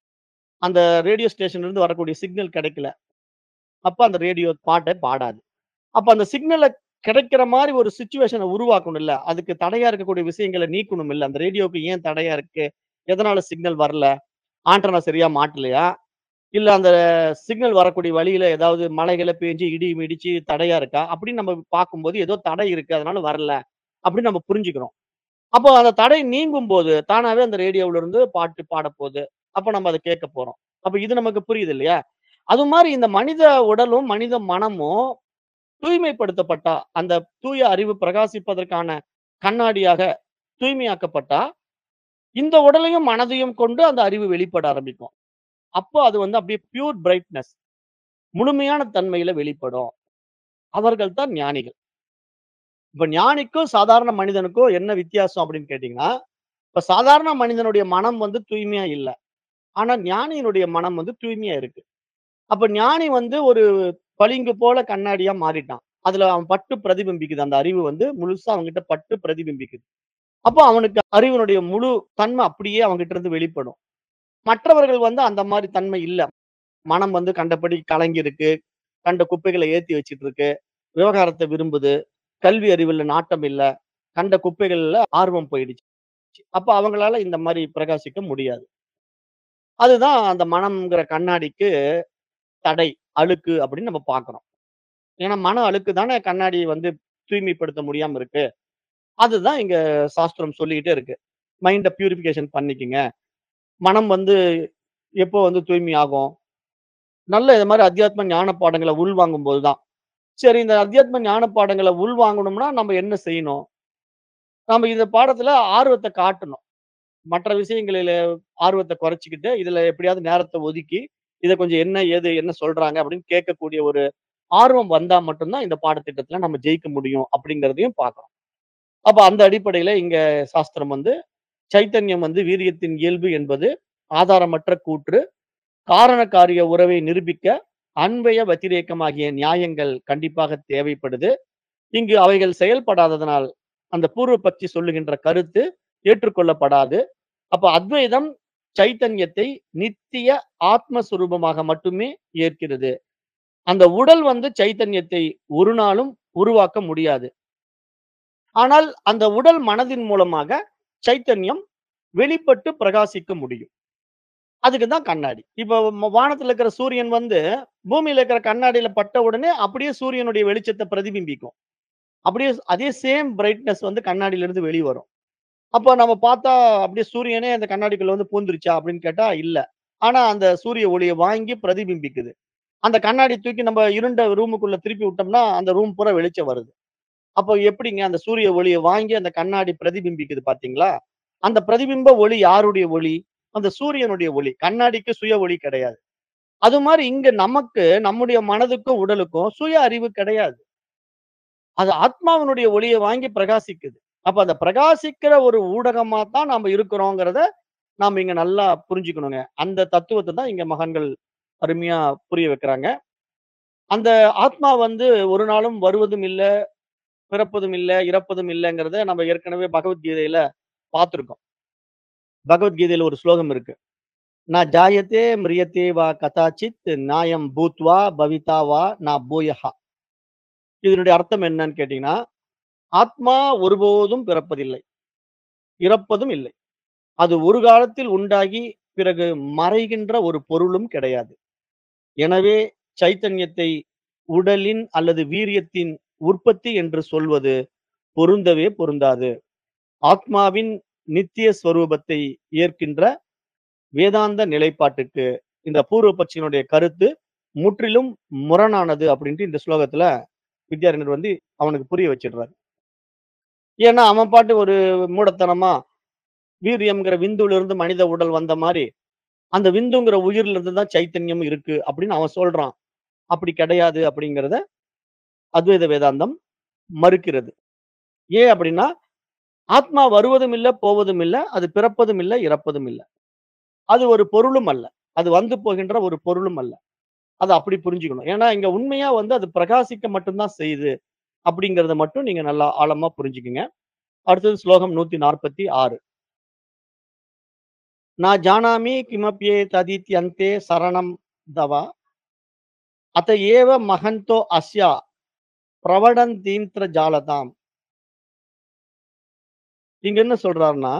அந்த ரேடியோ ஸ்டேஷன்ல இருந்து வரக்கூடிய சிக்னல் கிடைக்கல. அப்ப அந்த ரேடியோ பாட்ட பாடாது. அப்ப அந்த சிக்னல கிடைக்கிற மாரி ஒரு சிச்சுவேஷன உருவாக்கணும்ல. அதுக்கு தடையா இருக்கக்கூடிய விஷயங்கள நீக்கணும்ல்ல. அந்த ரேடியோவுக்கு ஏன் தடையா இருக்கு? எதனால சிக்னல் வரல? ஆண்டனா சரியா மாட்டலையா? இல்ல அந்த சிக்னல் வரக்கூடிய வழியில ஏதாவது மழைகில பேஞ்சு, இடி இடிச்சு தடையா இருக்கா? அப்படின்னு நம்ம பார்க்கும்போது ஏதோ தடை இருக்கு. அதனால வரல. அப்படின்னு நம்ம புரிஞ்சுக்கிறோம். அப்போ அந்த தடை நீங்கும்போது, தானாவே அந்த ரேடியோவுல இருந்து பாட்டு பாடப்போது. அப்ப நம்ம அத கேட்க போறோம். அப்ப இது நமக்கு புரியுது இல்லையா? அது மாரி இந்த மனித உடலும், மனித மனமும் தூய்மைப்படுத்தப்பட்டா, அந்த தூய அறிவு பிரகாசிப்பதற்கான கண்ணாடியாக தூய்மையாக்கப்பட்டா, இந்த உடலையும், மனதையும் கொண்டு அந்த அறிவு வெளிப்பட ஆரம்பிக்கும். அப்போ அது வந்து அப்படியே பியூர் பிரைட்னஸ் முழுமையான தன்மையில வெளிப்படும். அவர்கள் தான் ஞானிகள். இப்ப ஞானிக்கும், சாதாரண மனிதனுக்கும் என்ன வித்தியாசம் அப்படின்னு கேட்டீங்கன்னா, இப்ப சாதாரண மனிதனுடைய மனம் வந்து தூய்மையா இல்ல. ஆனா ஞானியினுடைய மனம் வந்து தூய்மையா இருக்கு. அப்ப ஞானி வந்து ஒரு பளிங்கு போல கண்ணாடியா மாறிட்டான். அதுல அவன் பட்டு பிரதிபிம்பிக்குது. அந்த அறிவு வந்து முழுசா அவன்கிட்ட பட்டு பிரதிபிம்பிக்குது. அப்போ அவனுக்கு அறிவினுடைய முழு தன்மை அப்படியே அவன்கிட்ட இருந்து வெளிப்படும். மற்றவர்கள் வந்து அந்த மாரி தன்மை இல்ல. மனம் வந்து கண்டபடி கலங்கி இருக்கு. கண்ட குப்பைகள ஏத்தி வச்சுட்டு இருக்கு. விவகாரத்த விரும்புது. கல்வி அறிவுல நாட்டம் இல்ல. கண்ட குப்பைகள்ல ஆர்வம் போயிடுச்சு. அப்ப அவங்களால இந்த மாரி பிரகாசிக்க முடியாது. அதுதான் அந்த மனம்ங்கிற கண்ணாடிக்கு தடை, அழுக்கு அப்படின்னு நம்ம பார்க்கிறோம். ஏன்னா மன அழுக்கு தானே கண்ணாடிய வந்து தூய்மைப்படுத்த முடியாம இருக்கு. அதுதான் இங்க சாஸ்திரம் சொல்லிக்கிட்டே இருக்கு. மைண்ட பியூரிஃபிகேஷன் பண்ணிக்கங்க. மனம் வந்து எப்போ வந்து தூய்மை ஆகும்? நல்ல இது மாரி அத்தியாத்ம ஞான பாடங்கள உள்வாங்கும்போது தான். சரி இந்த அத்தியாத்ம ஞான பாடங்கள உள்வாங்கணும்னா நம்ம என்ன செய்யணும்? நாம இந்த பாடத்துல ஆர்வத்த காட்டணும். மற்ற விஷயங்களில ஆர்வத்த குறைச்சுக்கிட்டு, இதுல எப்படியாவது நேரத்த ஒதுக்கி, இத கொஞ்சம் என்ன, ஏது, என்ன சொல்றாங்க அப்படின்னு கேட்கக்கூடிய ஒரு ஆர்வம் வந்தா மட்டும் தான் இந்த பாடத்திட்டத்துல நம்ம ஜெயிக்க முடியும் அப்படிங்கிறதையும் பார்க்கிறோம். அப்ப அந்த அடிப்படையில இங்க சாஸ்திரம் வந்து சைத்தன்யம் வந்து வீரியத்தின் இயல்பு என்பது ஆதாரமற்ற கூற்று. காரண காரிய உறவை நிரூபிக்க அன்வய வத்திரேக்கமாகிய நியாயங்கள் கண்டிப்பாக தேவைப்படுது. இங்கு அவைகள் செயல்படாததனால் அந்த பூர்வ பக்ஷி சொல்லுகின்ற கருத்து ஏற்றுக்கொள்ளப்படாது. அப்ப அத்வைதம் சைத்தன்யத்தை நித்திய ஆத்மஸ்வரூபமாக மட்டுமே ஏற்கிறது. அந்த உடல் வந்து சைத்தன்யத்தை ஒரு நாளும் உருவாக்க முடியாது. ஆனால் அந்த உடல் மனதின் மூலமாக சைத்தன்யம் வெளிப்பட்டு பிரகாசிக்க முடியும். அதுக்கு தான் கண்ணாடி. இப்ப ம வானத்துல இருக்கிற சூரியன் வந்து பூமியில இருக்கிற கண்ணாடியில பட்ட உடனே அப்படியே சூரியனுடைய வெளிச்சத்த பிரதிபிம்பிக்கும். அப்படியே அதே சேம் பிரைட்னஸ் வந்து கண்ணாடியில இருந்து வெளிய வரும். அப்ப நம்ம பார்த்தா அப்படியே சூரியனே அந்த கண்ணாடிக்குள்ள வந்து பூந்துருச்சா அப்படின்னு கேட்டா இல்ல. ஆனா அந்த சூரிய ஒளிய வாங்கி பிரதிபிம்பிக்குது. அந்த கண்ணாடி தூக்கி நம்ம இருண்ட ரூமுக்குள்ள திருப்பி விட்டோம்னா, அந்த ரூம் பூரா வெளிச்சம் வருது. அப்போ எப்படிங்க அந்த சூரிய ஒளிய வாங்கி அந்த கண்ணாடி பிரதிபிம்பிக்குது பார்த்தீங்களா? அந்த பிரதிபிம்ப ஒளி யாருடைய ஒளி? அந்த சூரியனுடைய ஒளி. கண்ணாடிக்கு சுய ஒளி கிடையாது. அது மாரி இங்க நமக்கு நம்முடைய மனதுக்கும், உடலுக்கும் சுய அறிவு கிடையாது. அது ஆத்மாவினுடைய ஒளிய வாங்கி பிரகாசிக்குது. அப்ப அந்த பிரகாசிக்கிற ஒரு ஊடகமா தான் நாம இருக்கிறோங்கிறத நாம இங்க நல்லா புரிஞ்சுக்கணுங்க. அந்த தத்துவத்த தான் இங்க மகான்கள் அருமையா புரிய வைக்கிறாங்க. அந்த ஆத்மா வந்து ஒரு நாளும் வருவதும் இல்ல, பிறப்பதும் இல்ல, இறப்பதும் இல்லங்கிறத நம்ம ஏற்கனவே பகவத்கீதையில பார்த்திருக்கோம். பகவத்கீதையில ஒரு ஸ்லோகம் இருக்கு. "ந ஜாயதே மிரியதே வா கதாசித் நாயம் பூத்வா பவிதா வா ந பூயஹா." இதனுடைய அர்த்தம் என்னன்னு கேட்டீங்கன்னா, ஆத்மா ஒருபோதும் பிறப்பதில்லை, இறப்பதும் இல்லை. அது ஒரு காலத்தில் உண்டாகி பிறகு மறைகின்ற ஒரு பொருளும் கிடையாது. எனவே சைத்தன்யத்தை உடலின் அல்லது வீரியத்தின் உற்பத்தி என்று சொல்வது பொருந்தவே பொருந்தாது. ஆத்மாவின் நித்திய ஸ்வரூபத்தை ஏற்கின்ற வேதாந்த நிலைப்பாட்டுக்கு இந்த பூர்வ பட்சியினுடைய கருத்து முற்றிலும் முரணானது அப்படின்ட்டு இந்த ஸ்லோகத்துல வித்யாரண்யர் வந்து அவனுக்கு புரிய வச்சிடுறாரு. ஏன்னா அவன் பாட்டு ஒரு மூடத்தனமா வீரியம்ங்கிற விந்துல இருந்து மனித உடல் வந்த மாதிரி அந்த விந்துங்கிற உயிர்ல இருந்து தான் சைத்தன்யம் இருக்கு அப்படின்னு அவன் சொல்றான். அப்படி கிடையாது அப்படிங்கிறத அத்வைத வேதாந்தம் மறுக்கிறது. ஏன் அப்படின்னா ஆத்மா வருவதும் இல்ல, போவதும் இல்ல. அது பிறப்பதும் இல்ல, இறப்பதும் இல்ல. அது ஒரு பொருளும் அல்ல. அது வந்து போகின்ற ஒரு பொருளும் அல்ல. அத அப்படி புரிஞ்சுக்கணும். ஏன்னா இங்க உண்மையா வந்து அது பிரகாசிக்க மட்டும் தான் செய்யுது. அப்படிங்கிறத மட்டும் நீங்க நல்லா ஆழமா புரிஞ்சுக்குங்க. அடுத்தது ஸ்லோகம் நூத்தி நாற்பத்தி ஆறு. "ந ஜானாமி கிமப்யேததித்யந்தே சரணம் தவ அத ஏவ மகந்தோ அஸ்ய பிரவடந்தீந்த்ர ஜாலதாம்." இங்க என்ன சொல்றாருன்னா,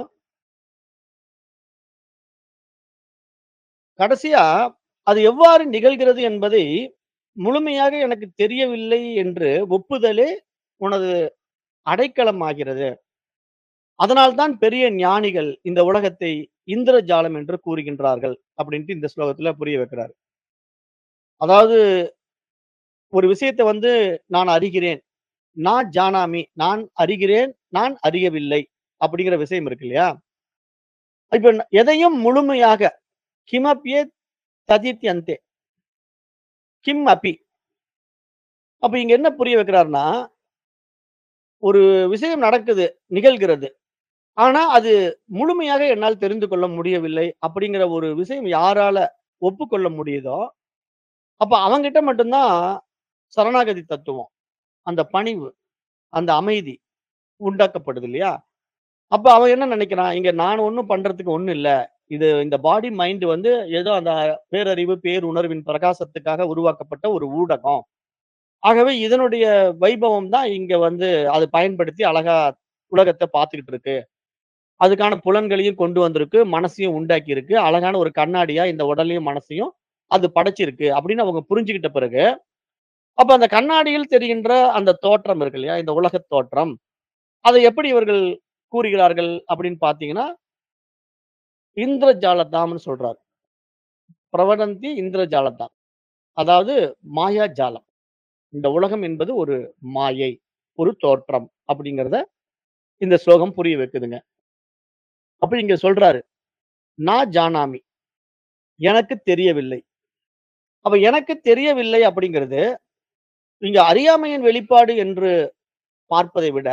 கடைசியா அது எவ்வாறு நிகழ்கிறது என்பதை முழுமையாக எனக்கு தெரியவில்லை என்று ஒப்புதலே உனது அடைக்கலமாகிறது. அதனால்தான் பெரிய ஞானிகள் இந்த உலகத்தை இந்திரஜாலம் என்று கூறுகின்றார்கள். அப்படின்ட்டு இந்த ஸ்லோகத்துல புரிய வைக்கிறாரு. அதாவது ஒரு விஷயத்த வந்து நான் அறிகிறேன். நான் ஜானாமி. நான் அறிகிறேன். நான் அறியவில்லை. அப்படிங்கிற விஷயம் இருக்கு இல்லையா? இப்ப ந எதையும் முழுமையாக கிமப்யே ததித்யந்தே. கிம் அபி. அப்ப இங்க என்ன புரிய வைக்கிறார்ன்னா, ஒரு விஷயம் நடக்குது, நிகழ்கிறது. ஆனா, அது முழுமையாக என்னால் தெரிந்து கொள்ள முடியவில்லை. அப்படிங்கிற ஒரு விஷயம் யாரால ஒப்புக்கொள்ள முடியுதோ, அப்ப அவங்கிட்ட மட்டும் தான் சரணாகதி தத்துவம், அந்த பணிவு, அந்த அமைதி உண்டாக்கப்படுது இல்லையா? அப்ப அவன் என்ன நினைக்கிறான், இங்க நான் ஒண்ணும் பண்றதுக்கு ஒண்ணும் இல்ல. இது இந்த பாடி, மைண்ட் வந்து ஏதோ அந்த பேரறிவு, பேருணர்வின் பிரகாசத்துக்காக உருவாக்கப்பட்ட ஒரு ஊடகம். ஆகவே இதனுடைய வைபவம் தான் இங்க வந்து அது பயன்படுத்தி அழகா உலகத்த பார்த்துக்கிட்டு இருக்கு. அதுக்கான புலன்களையும் கொண்டு வந்திருக்கு. மனசையும் உண்டாக்கி இருக்கு. அழகான ஒரு கண்ணாடியா இந்த உடலையும், மனசையும் அது படைச்சிருக்கு. அப்படின்னு அவங்க புரிஞ்சுகிட்ட பிறகு, அப்ப அந்த கண்ணாடியில் தெரிகின்ற அந்த தோற்றம் இருக்கு இல்லையா? இந்த உலகத் தோற்றம். அதை எப்படி இவர்கள் கூறுகிறார்கள் அப்படின்னு பார்த்தீங்கன்னா, இந்திரஜாலதாம்ன்னு சொல்றார். பிரவதந்தி இந்திரஜாலதாம். அதாவது மாயாஜாலம். இந்த உலகம் என்பது ஒரு மாயை, ஒரு தோற்றம் அப்படிங்கிறத இந்த ஸ்லோகம் புரிய வைக்குதுங்க. அப்ப இங்க சொல்றாரு, "நான் ஜானாமி. எனக்கு தெரியவில்லை." அப்ப எனக்கு தெரியவில்லை அப்படிங்கிறது, இங்க அறியாமையின் வெளிப்பாடு என்று பார்ப்பதை விட,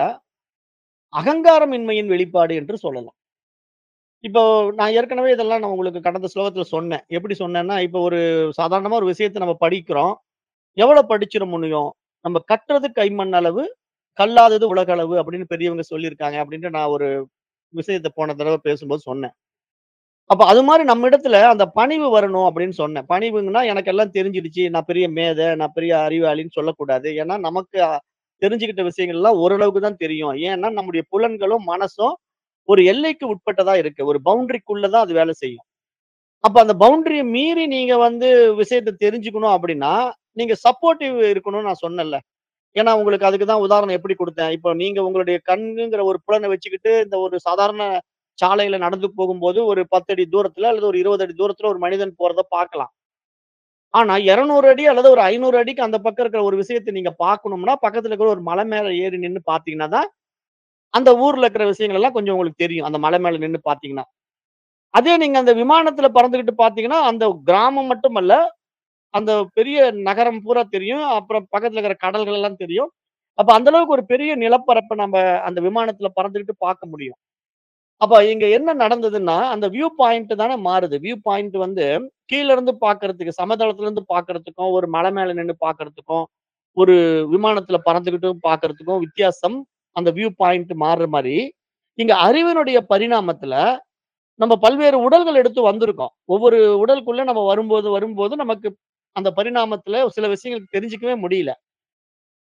அகங்காரமின்மையின் வெளிப்பாடு என்று சொல்லலாம். இப்போ நான் ஏற்கனவே இதெல்லாம் நான் உங்களுக்கு கடந்த ஸ்லோகத்துல சொன்னேன். எப்படி சொன்னேன்னா, இப்போ ஒரு சாதாரணமா ஒரு விஷயத்த நம்ம படிக்கிறோம். எவ்வளவு படிச்சிட முடியும்? நம்ம கற்றது கைமண் அளவு, கல்லாதது உலகளவு அப்படின்னு பெரியவங்க சொல்லியிருக்காங்க அப்படின்ட்டு நான் ஒரு விஷயத்த போன தடவ பேசும்போது சொன்னேன். அப்ப அது மாரி நம்ம இடத்துல அந்த பணிவு வரணும் அப்படின்னு சொன்னேன். பணிவுங்கன்னா எனக்கு எல்லாம் தெரிஞ்சிடுச்சு. நான் பெரிய மேதை, நான் பெரிய அறிவாளின்னு சொல்லக்கூடாது. ஏன்னா நமக்கு அ தெரிஞ்சுக்கிட்ட விஷயங்கள் எல்லாம் ஓரளவுக்கு தான் தெரியும். ஏன்னா நம்முடைய புலன்களும், மனசும் ஒரு எல்லைக்கு உட்பட்டதா இருக்கு. ஒரு பவுண்டரிக்குள்ள தான் அது வேலை செய்யும். அப்ப அந்த பவுண்டரிய மீறி நீங்க வந்து விஷயத்த தெரிஞ்சுக்கணும் அப்படின்னா, நீங்க சப்போர்ட்டிவ் இருக்கணும்னு நான் சொன்னேன்ல. ஏன்னா உங்களுக்கு அதுக்கு தான் உதாரணம் எப்படி குடுத்தேன். இப்போ நீங்க உங்களுடைய கண்ணுங்கிற ஒரு புலன வச்சுக்கிட்டு இந்த ஒரு சாதாரண சாலையில நடந்து போகும்போது ஒரு பத்து அடி தூரத்துல அல்லது ஒரு இருபது அடி தூரத்துல ஒரு மனிதன் போறத பார்க்கலாம். ஆனா இருநூறு அடி அல்லது ஒரு ஐநூறு அடிக்கு அந்த பக்கம் இருக்கிற ஒரு விஷயத்த நீங்க பார்க்கணும்னா, பக்கத்துல இருக்கிற ஒரு மலை மேல ஏறி நின்னு பார்த்தீங்கன்னா தான், அந்த ஊர்ல இருக்கிற விஷயங்கள் எல்லாம் கொஞ்சம் உங்களுக்கு தெரியும். அந்த மலை மேல நின்னு பார்த்தீங்கன்னா. அதே நீங்க அந்த விமானத்துல பறந்துகிட்டு பார்த்தீங்கன்னா, அந்த கிராமம் மட்டுமல்ல, அந்த பெரிய நகரம் பூரா தெரியும். அப்புறம் பக்கத்துல இருக்கிற கடல்கள் எல்லாம் தெரியும். அப்ப அந்த அளவுக்கு ஒரு பெரிய நிலப்பரப்ப நம்ம அந்த விமானத்துல பறந்துகிட்டு பார்க்க முடியும். அப்ப இங்க என்ன நடந்ததுன்னா, அந்த வியூ பாயிண்ட் தானே மாறுது. வியூ பாயிண்ட் வந்து கீழ இருந்து பார்க்கறதுக்கு, சமதளத்துல இருந்து பார்க்கறதுக்கும், ஒரு மலை மேல நின்னு பார்க்கறதுக்கும், ஒரு விமானத்துல பறந்துகிட்டும் பார்க்கறதுக்கும் வித்தியாசம். அந்த வியூ பாயிண்ட் மாறுற மாரி, இங்க அறிவினுடைய பரிணாமத்துல நம்ம பல்வேறு உடல்கள் எடுத்து வந்திருக்கோம். ஒவ்வொரு உடலுக்குள்ள நம்ம வரும்போது, வரும்போது நமக்கு அந்த பரிணாமத்துல சில விஷயங்கள் தெரிஞ்சுக்கவே முடியல.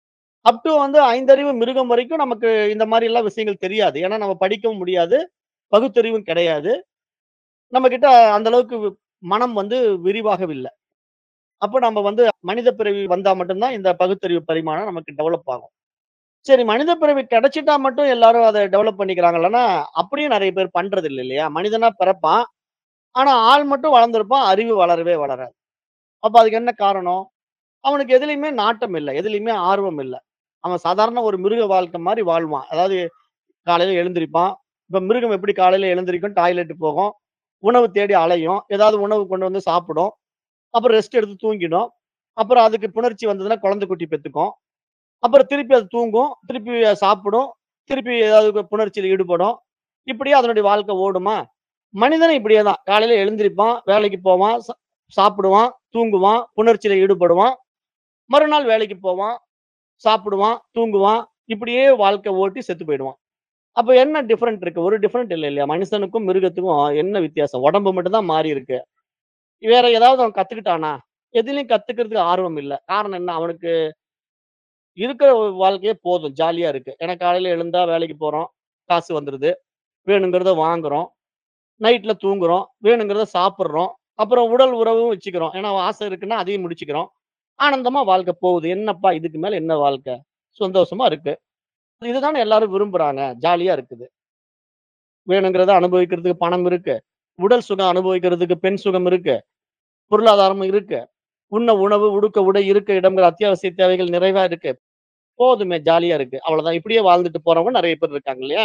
அப் டூ வந்து ஐந்தறிவு மிருகம் வரைக்கும் நமக்கு இந்த மாரி எல்லாம் விஷயங்கள் தெரியாது. ஏன்னா நம்ம படிக்கவும் முடியாது. பகுத்தறிவும் கிடையாது. நம்மகிட்ட அந்த அளவுக்கு வி மனம் வந்து விரிவாகவில்ல. அப்ப நம்ம வந்து மனித பிறவி வந்தா மட்டும் தான் இந்த பகுத்தறிவு பரிமாணம் நமக்கு டெவலப் ஆகும். சரி மனித பிறவி கிடைச்சிட்டா மட்டும் எல்லாரும் அத டெவலப் பண்ணிக்கிறாங்களான்னா, அப்படியும் நெறைய பேர் பண்றது இல்ல இல்லையா? மனிதனா பிறப்பான். ஆனா ஆள் மட்டும் வளர்ந்திருப்பான். அறிவு வளரவே வளராது. அப்ப அதுக்கு என்ன காரணம்? அவனுக்கு எதுலயுமே நாட்டம் இல்ல. எதுலயுமே ஆர்வம் இல்ல. அவன் சாதாரண ஒரு மிருக வாழ்க்கை மாரி வாழ்வான். அதாவது காலையில எழுந்திரிப்பான். இப்ப மிருகம் எப்படி காலையில எழுந்திரிக்கும், டாய்லெட் போகும், உணவு தேடி அலையும். ஏதாவது உணவு கொண்டு வந்து சாப்பிடும். அப்புறம் ரெஸ்ட் எடுத்து தூங்கிடும். அப்புறம் அதுக்கு புணர்ச்சி வந்ததுன்னா குழந்தை குட்டி பெத்துக்கும். அப்புறம் திருப்பி அது தூங்கும். திருப்பி சாப்பிடும். திருப்பி ஏதாவது புணர்ச்சியில ஈடுபடும். இப்படியே அதனுடைய வாழ்க்கை ஓடுமா? மனிதனும் இப்படியே தான். காலையில எழுந்திரிப்பான், வேலைக்கு போவான், ச சாப்பிடுவான், தூங்குவான், புணர்ச்சியில ஈடுபடுவான். மறுநாள் வேலைக்கு போவான், சாப்பிடுவான், தூங்குவான். இப்படியே வாழ்க்கை ஓட்டி செத்து போயிடுவான். அப்ப என்ன டிஃபரெண்ட் இருக்கு? ஒரு டிஃபரெண்ட் இல்ல இல்லையா? மனுஷனுக்கும், மிருகத்துக்கும் என்ன வித்தியாசம்? உடம்பு மட்டும் தான் மாறி இருக்கு. வேற ஏதாவது அவன் கத்துக்கிட்டானா? எதுலயும் கத்துக்கிறதுக்கு ஆர்வம் இல்ல. காரணம் என்ன? அவனுக்கு இருக்கிற ஒரு வாழ்க்கையே போதும். ஜாலியா இருக்கு. ஏன்னா காலையில எழுந்தா வேலைக்கு போறோம். காசு வந்துருது. வேணுங்கிறத வாங்குறோம். நைட்ல தூங்குறோம். வேணுங்கிறத சாப்பிடுறோம். அப்புறம் உடல் உறவும் வச்சுக்கிறோம். ஏன்னா ஆசை இருக்குன்னா அதையும் முடிச்சுக்கிறோம். ஆனந்தமா வாழ்க்கை போகுது. என்னப்பா இதுக்கு மேல என்ன வாழ்க்கை? சந்தோஷமா இருக்கு. இதுதானே எல்லாரும் விரும்புறாங்க. ஜாலியா இருக்குது. வேணுங்கிறத அனுபவிக்கிறதுக்கு பணம் இருக்கு. உடல் சுகம் அனுபவிக்கிறதுக்கு பெண் சுகம் இருக்கு. பொருளாதாரமும் இருக்கு. உண்ண உணவு, உடுக்க உடை, இருக்க இடம்ங்கிற அத்தியாவசிய தேவைகள் நிறைவா இருக்கு. போதுமே ஜாலியா இருக்கு. அவ்வளவுதான். இப்படியே வாழ்ந்துட்டு போறவங்க நெறைய பேர் இருக்காங்க இல்லையா?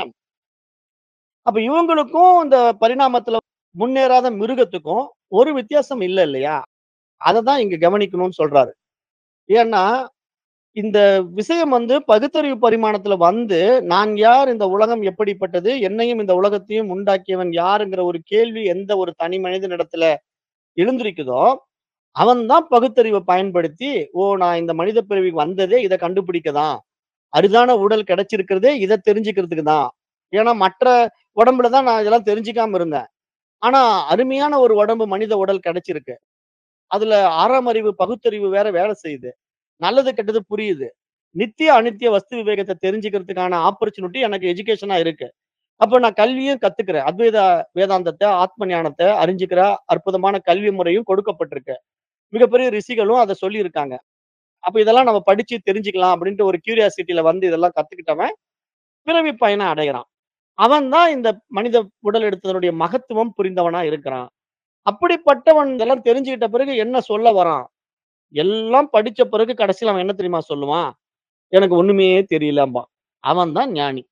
அப்ப இவங்களுக்கும் இந்த பரிணாமத்துல முன்னேறாத மிருகத்துக்கும் ஒரு வித்தியாசம் இல்ல இல்லையா? அததான் இங்க கவனிக்கணும்னு சொல்றாரு. ஏன்னா, இந்த விஷயம் வந்து பகுத்தறிவு பரிமாணத்துல வந்து, "நான் யார்? இந்த உலகம் எப்படிப்பட்டது? என்னையும் இந்த உலகத்தையும் உண்டாக்கியவன் யாருங்கிற" ஒரு கேள்வி எந்த ஒரு தனி மனிதனிடத்துல எழுந்திருக்குதோ, அவன் தான் பகுத்தறிவ பயன்படுத்தி, "ஓ! நான் இந்த மனித பிறவிக்கு வந்ததே இத கண்டுபிடிக்க தான். அரிதான உடல் கிடைச்சிருக்கிறதே இத தெரிஞ்சுக்கிறதுக்கு தான். ஏன்னா மற்ற உடம்புல தான் நான் இதெல்லாம் தெரிஞ்சுக்காம இருந்தேன். ஆனா அருமையான ஒரு உடம்பு மனித உடல் கிடைச்சிருக்கு. அதுல ஆறாம் அறிவு, பகுத்தறிவு வேற வேலை செய்யுது. நல்லது, கெட்டது புரியுது. நித்திய, அநித்திய வஸ்து விவேகத்த தெரிஞ்சுக்கிறதுக்கான ஆப்பர்ச்சுனிட்டி எனக்கு எஜுகேஷனா இருக்கு. அப்ப நான் கல்வியும் கத்துக்கிறேன். அத்வைத வேதாந்தத்த, ஆத்ம ஞானத்த அறிஞ்சுக்கிற அற்புதமான கல்வி முறையும் கொடுக்கப்பட்டிருக்கு. மிகப்பெரிய ரிஷிகளும் அத சொல்லியிருக்காங்க. அப்ப இதெல்லாம் நம்ம படிச்சு தெரிஞ்சுக்கலாம் அப்படின்ட்டு ஒரு கியூரியாசிட்டில வந்து இதெல்லாம் கத்துக்கிட்டவன், பிறவி பயன அடையறான். அவன் தான் இந்த மனித உடல் எடுத்ததனுடைய மகத்துவம் புரிந்தவனா இருக்கிறான். அப்படிப்பட்டவன் இதெல்லாம் தெரிஞ்சுக்கிட்ட பிறகு என்ன சொல்ல வரான்? எல்லாம் படிச்ச பிறகு கடைசில அவன் என்ன தெரியுமா சொல்லுவான்? எனக்கு ஒண்ணுமே தெரியலம்பான். அவன் தான் ஞானி.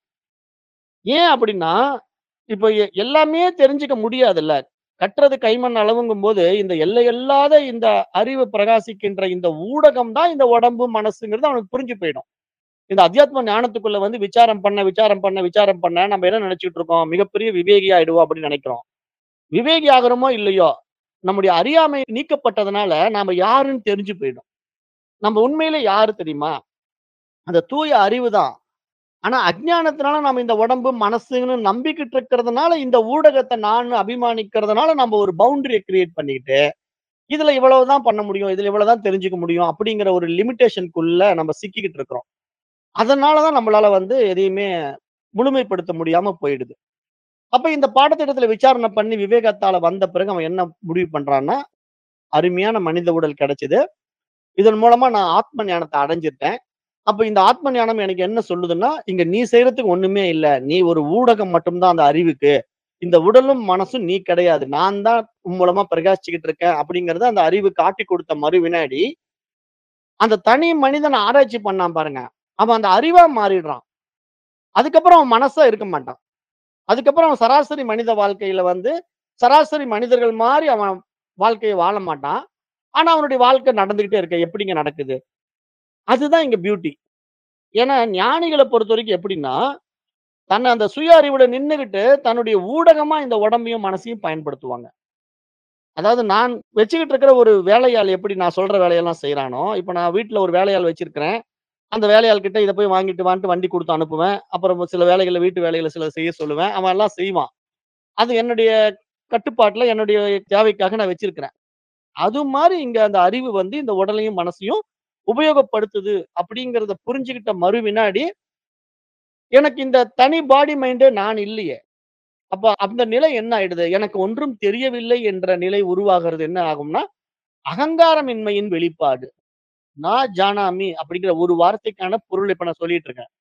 ஏன் அப்படின்னா, இப்ப எ எல்லாமே தெரிஞ்சுக்க முடியாதுல்ல. கற்றது கைமண் அளவுங்கும்போது, இந்த எல்லையில்லாத இந்த அறிவு பிரகாசிக்கின்ற இந்த ஊடகம் தான் இந்த உடம்பு, மனசுங்கிறது அவனுக்கு புரிஞ்சு போயிடும். இந்த அத்தியாத்ம ஞானத்துக்குள்ள வந்து விசாரம் பண்ண, விசாரம் பண்ண, விசாரம் பண்ண நம்ம என்ன நெனச்சுட்டு இருக்கோம்? மிகப்பெரிய விவேகி ஆயிடுவோம் அப்படின்னு நெனைக்கிறோம். விவேகி ஆகுறோமோ இல்லையோ, நம்முடைய அறியாமை நீக்கப்பட்டதுனால நாம யாருன்னு தெரிஞ்சு போயிடும். நம்ம உண்மையிலே யாரு தெரியுமா? அந்த தூய அறிவு தான். ஆனா அஞ்ஞானத்தினால நம்ம இந்த உடம்பு, மனசுன்னு நம்பிக்கிட்டு இருக்கிறதுனால, இந்த ஊடகத்த நான்னு அபிமானிக்கிறதுனால நம்ம ஒரு பவுண்டரிய கிரியேட் பண்ணிக்கிட்டு, இதுல இவ்வளவு தான் பண்ண முடியும். இதுல இவ்வளவு தான் தெரிஞ்சுக்க முடியும். அப்படிங்கிற ஒரு லிமிட்டேஷன்க்குள்ள நம்ம சிக்கிக்கிட்டு இருக்கிறோம். அதனால தான் நம்மளால வந்து எதையுமே முழுமைப்படுத்த முடியாம போயிடுது. அப்ப இந்த பாடத்திட்டத்துல விசாரணை பண்ணி விவேகத்தால வந்த பிறகு அவன் என்ன முடிவு பண்றான்னா, அருமையான மனித உடல் கிடைச்சது. இதன் மூலமா நான் ஆத்ம ஞானத்த அடைஞ்சுட்டேன். அப்ப இந்த ஆத்ம ஞானம் எனக்கு என்ன சொல்லுதுன்னா, இங்க நீ செய்றதுக்கு ஒண்ணுமே இல்ல. நீ ஒரு ஊடகம் மட்டும் தான் அந்த அறிவுக்கு. இந்த உடலும், மனசும் நீ கிடையாது. நான் தான் உன் மூலமா பிரகாசிச்சுக்கிட்டு இருக்கேன் அப்படிங்கிறத அந்த அறிவு காட்டிக் கொடுத்த மறு வினாடி, அந்த தனி மனிதன் ஆராய்ச்சி பண்ணான் பாருங்க. அவன் அந்த அறிவா மாறிடுறான். அதுக்கப்புறம் அவன் மனசா இருக்க மாட்டான். அதுக்கப்புறம் அவன் சராசரி மனித வாழ்க்கையில வந்து, சராசரி மனிதர்கள் மாரி அவன் வாழ்க்கைய வாழ மாட்டான். ஆனா அவனுடைய வாழ்க்கை நடந்துகிட்டே இருக்கு. எப்படிங்க நடக்குது? அதுதான் இங்க பியூட்டி. ஏன்னா ஞானிகள பொறுத்தவரைக்கும் எப்படின்னா, தன்னை அந்த சுய அறிவுல நின்னுகிட்டு, தன்னுடைய ஊடகமா இந்த உடம்பையும், மனசையும் பயன்படுத்துவாங்க. அதாவது நான் வச்சுக்கிட்டு இருக்கிற ஒரு வேலையாள் எப்படி நான் சொல்ற வேலையெல்லாம் செய்றானோ, இப்ப நான் வீட்ல ஒரு வேலையாள் வச்சிருக்கிறேன். அந்த வேலையாள் கிட்ட இத போய் வாங்கிட்டு வான்ட்டு வண்டி குடுத்து அனுப்புவேன். அப்புறம் சில வேலைகள வீட்டு வேலைகள சிலத செய்ய சொல்லுவேன். அவன் எல்லாம் செய்வான். அது என்னுடைய கட்டுப்பாட்டுல, என்னுடைய தேவைக்காக நான் வச்சிருக்கிறேன். அது மாரி இங்க அந்த அறிவு வந்து இந்த உடலையும், மனசையும் உபயோகப்படுத்துது அப்படிங்கிறத புரிஞ்சுகிட்ட மறு வினாடி, எனக்கு இந்த தனி பாடி மைண்ட் நான் இல்லையே. அப்ப அந்த நிலை என்ன ஆயிடுது? எனக்கு ஒன்றும் தெரியவில்லை என்ற நிலை உருவாகிறது என்ன ஆகும்னா, அகங்காரமின்மையின் வெளிப்பாடு. நான் ஜானாமி அப்படிங்கிற ஒரு வார்த்தைக்கான பொருள் இப்ப நான் சொல்லிட்டு இருக்கேன்.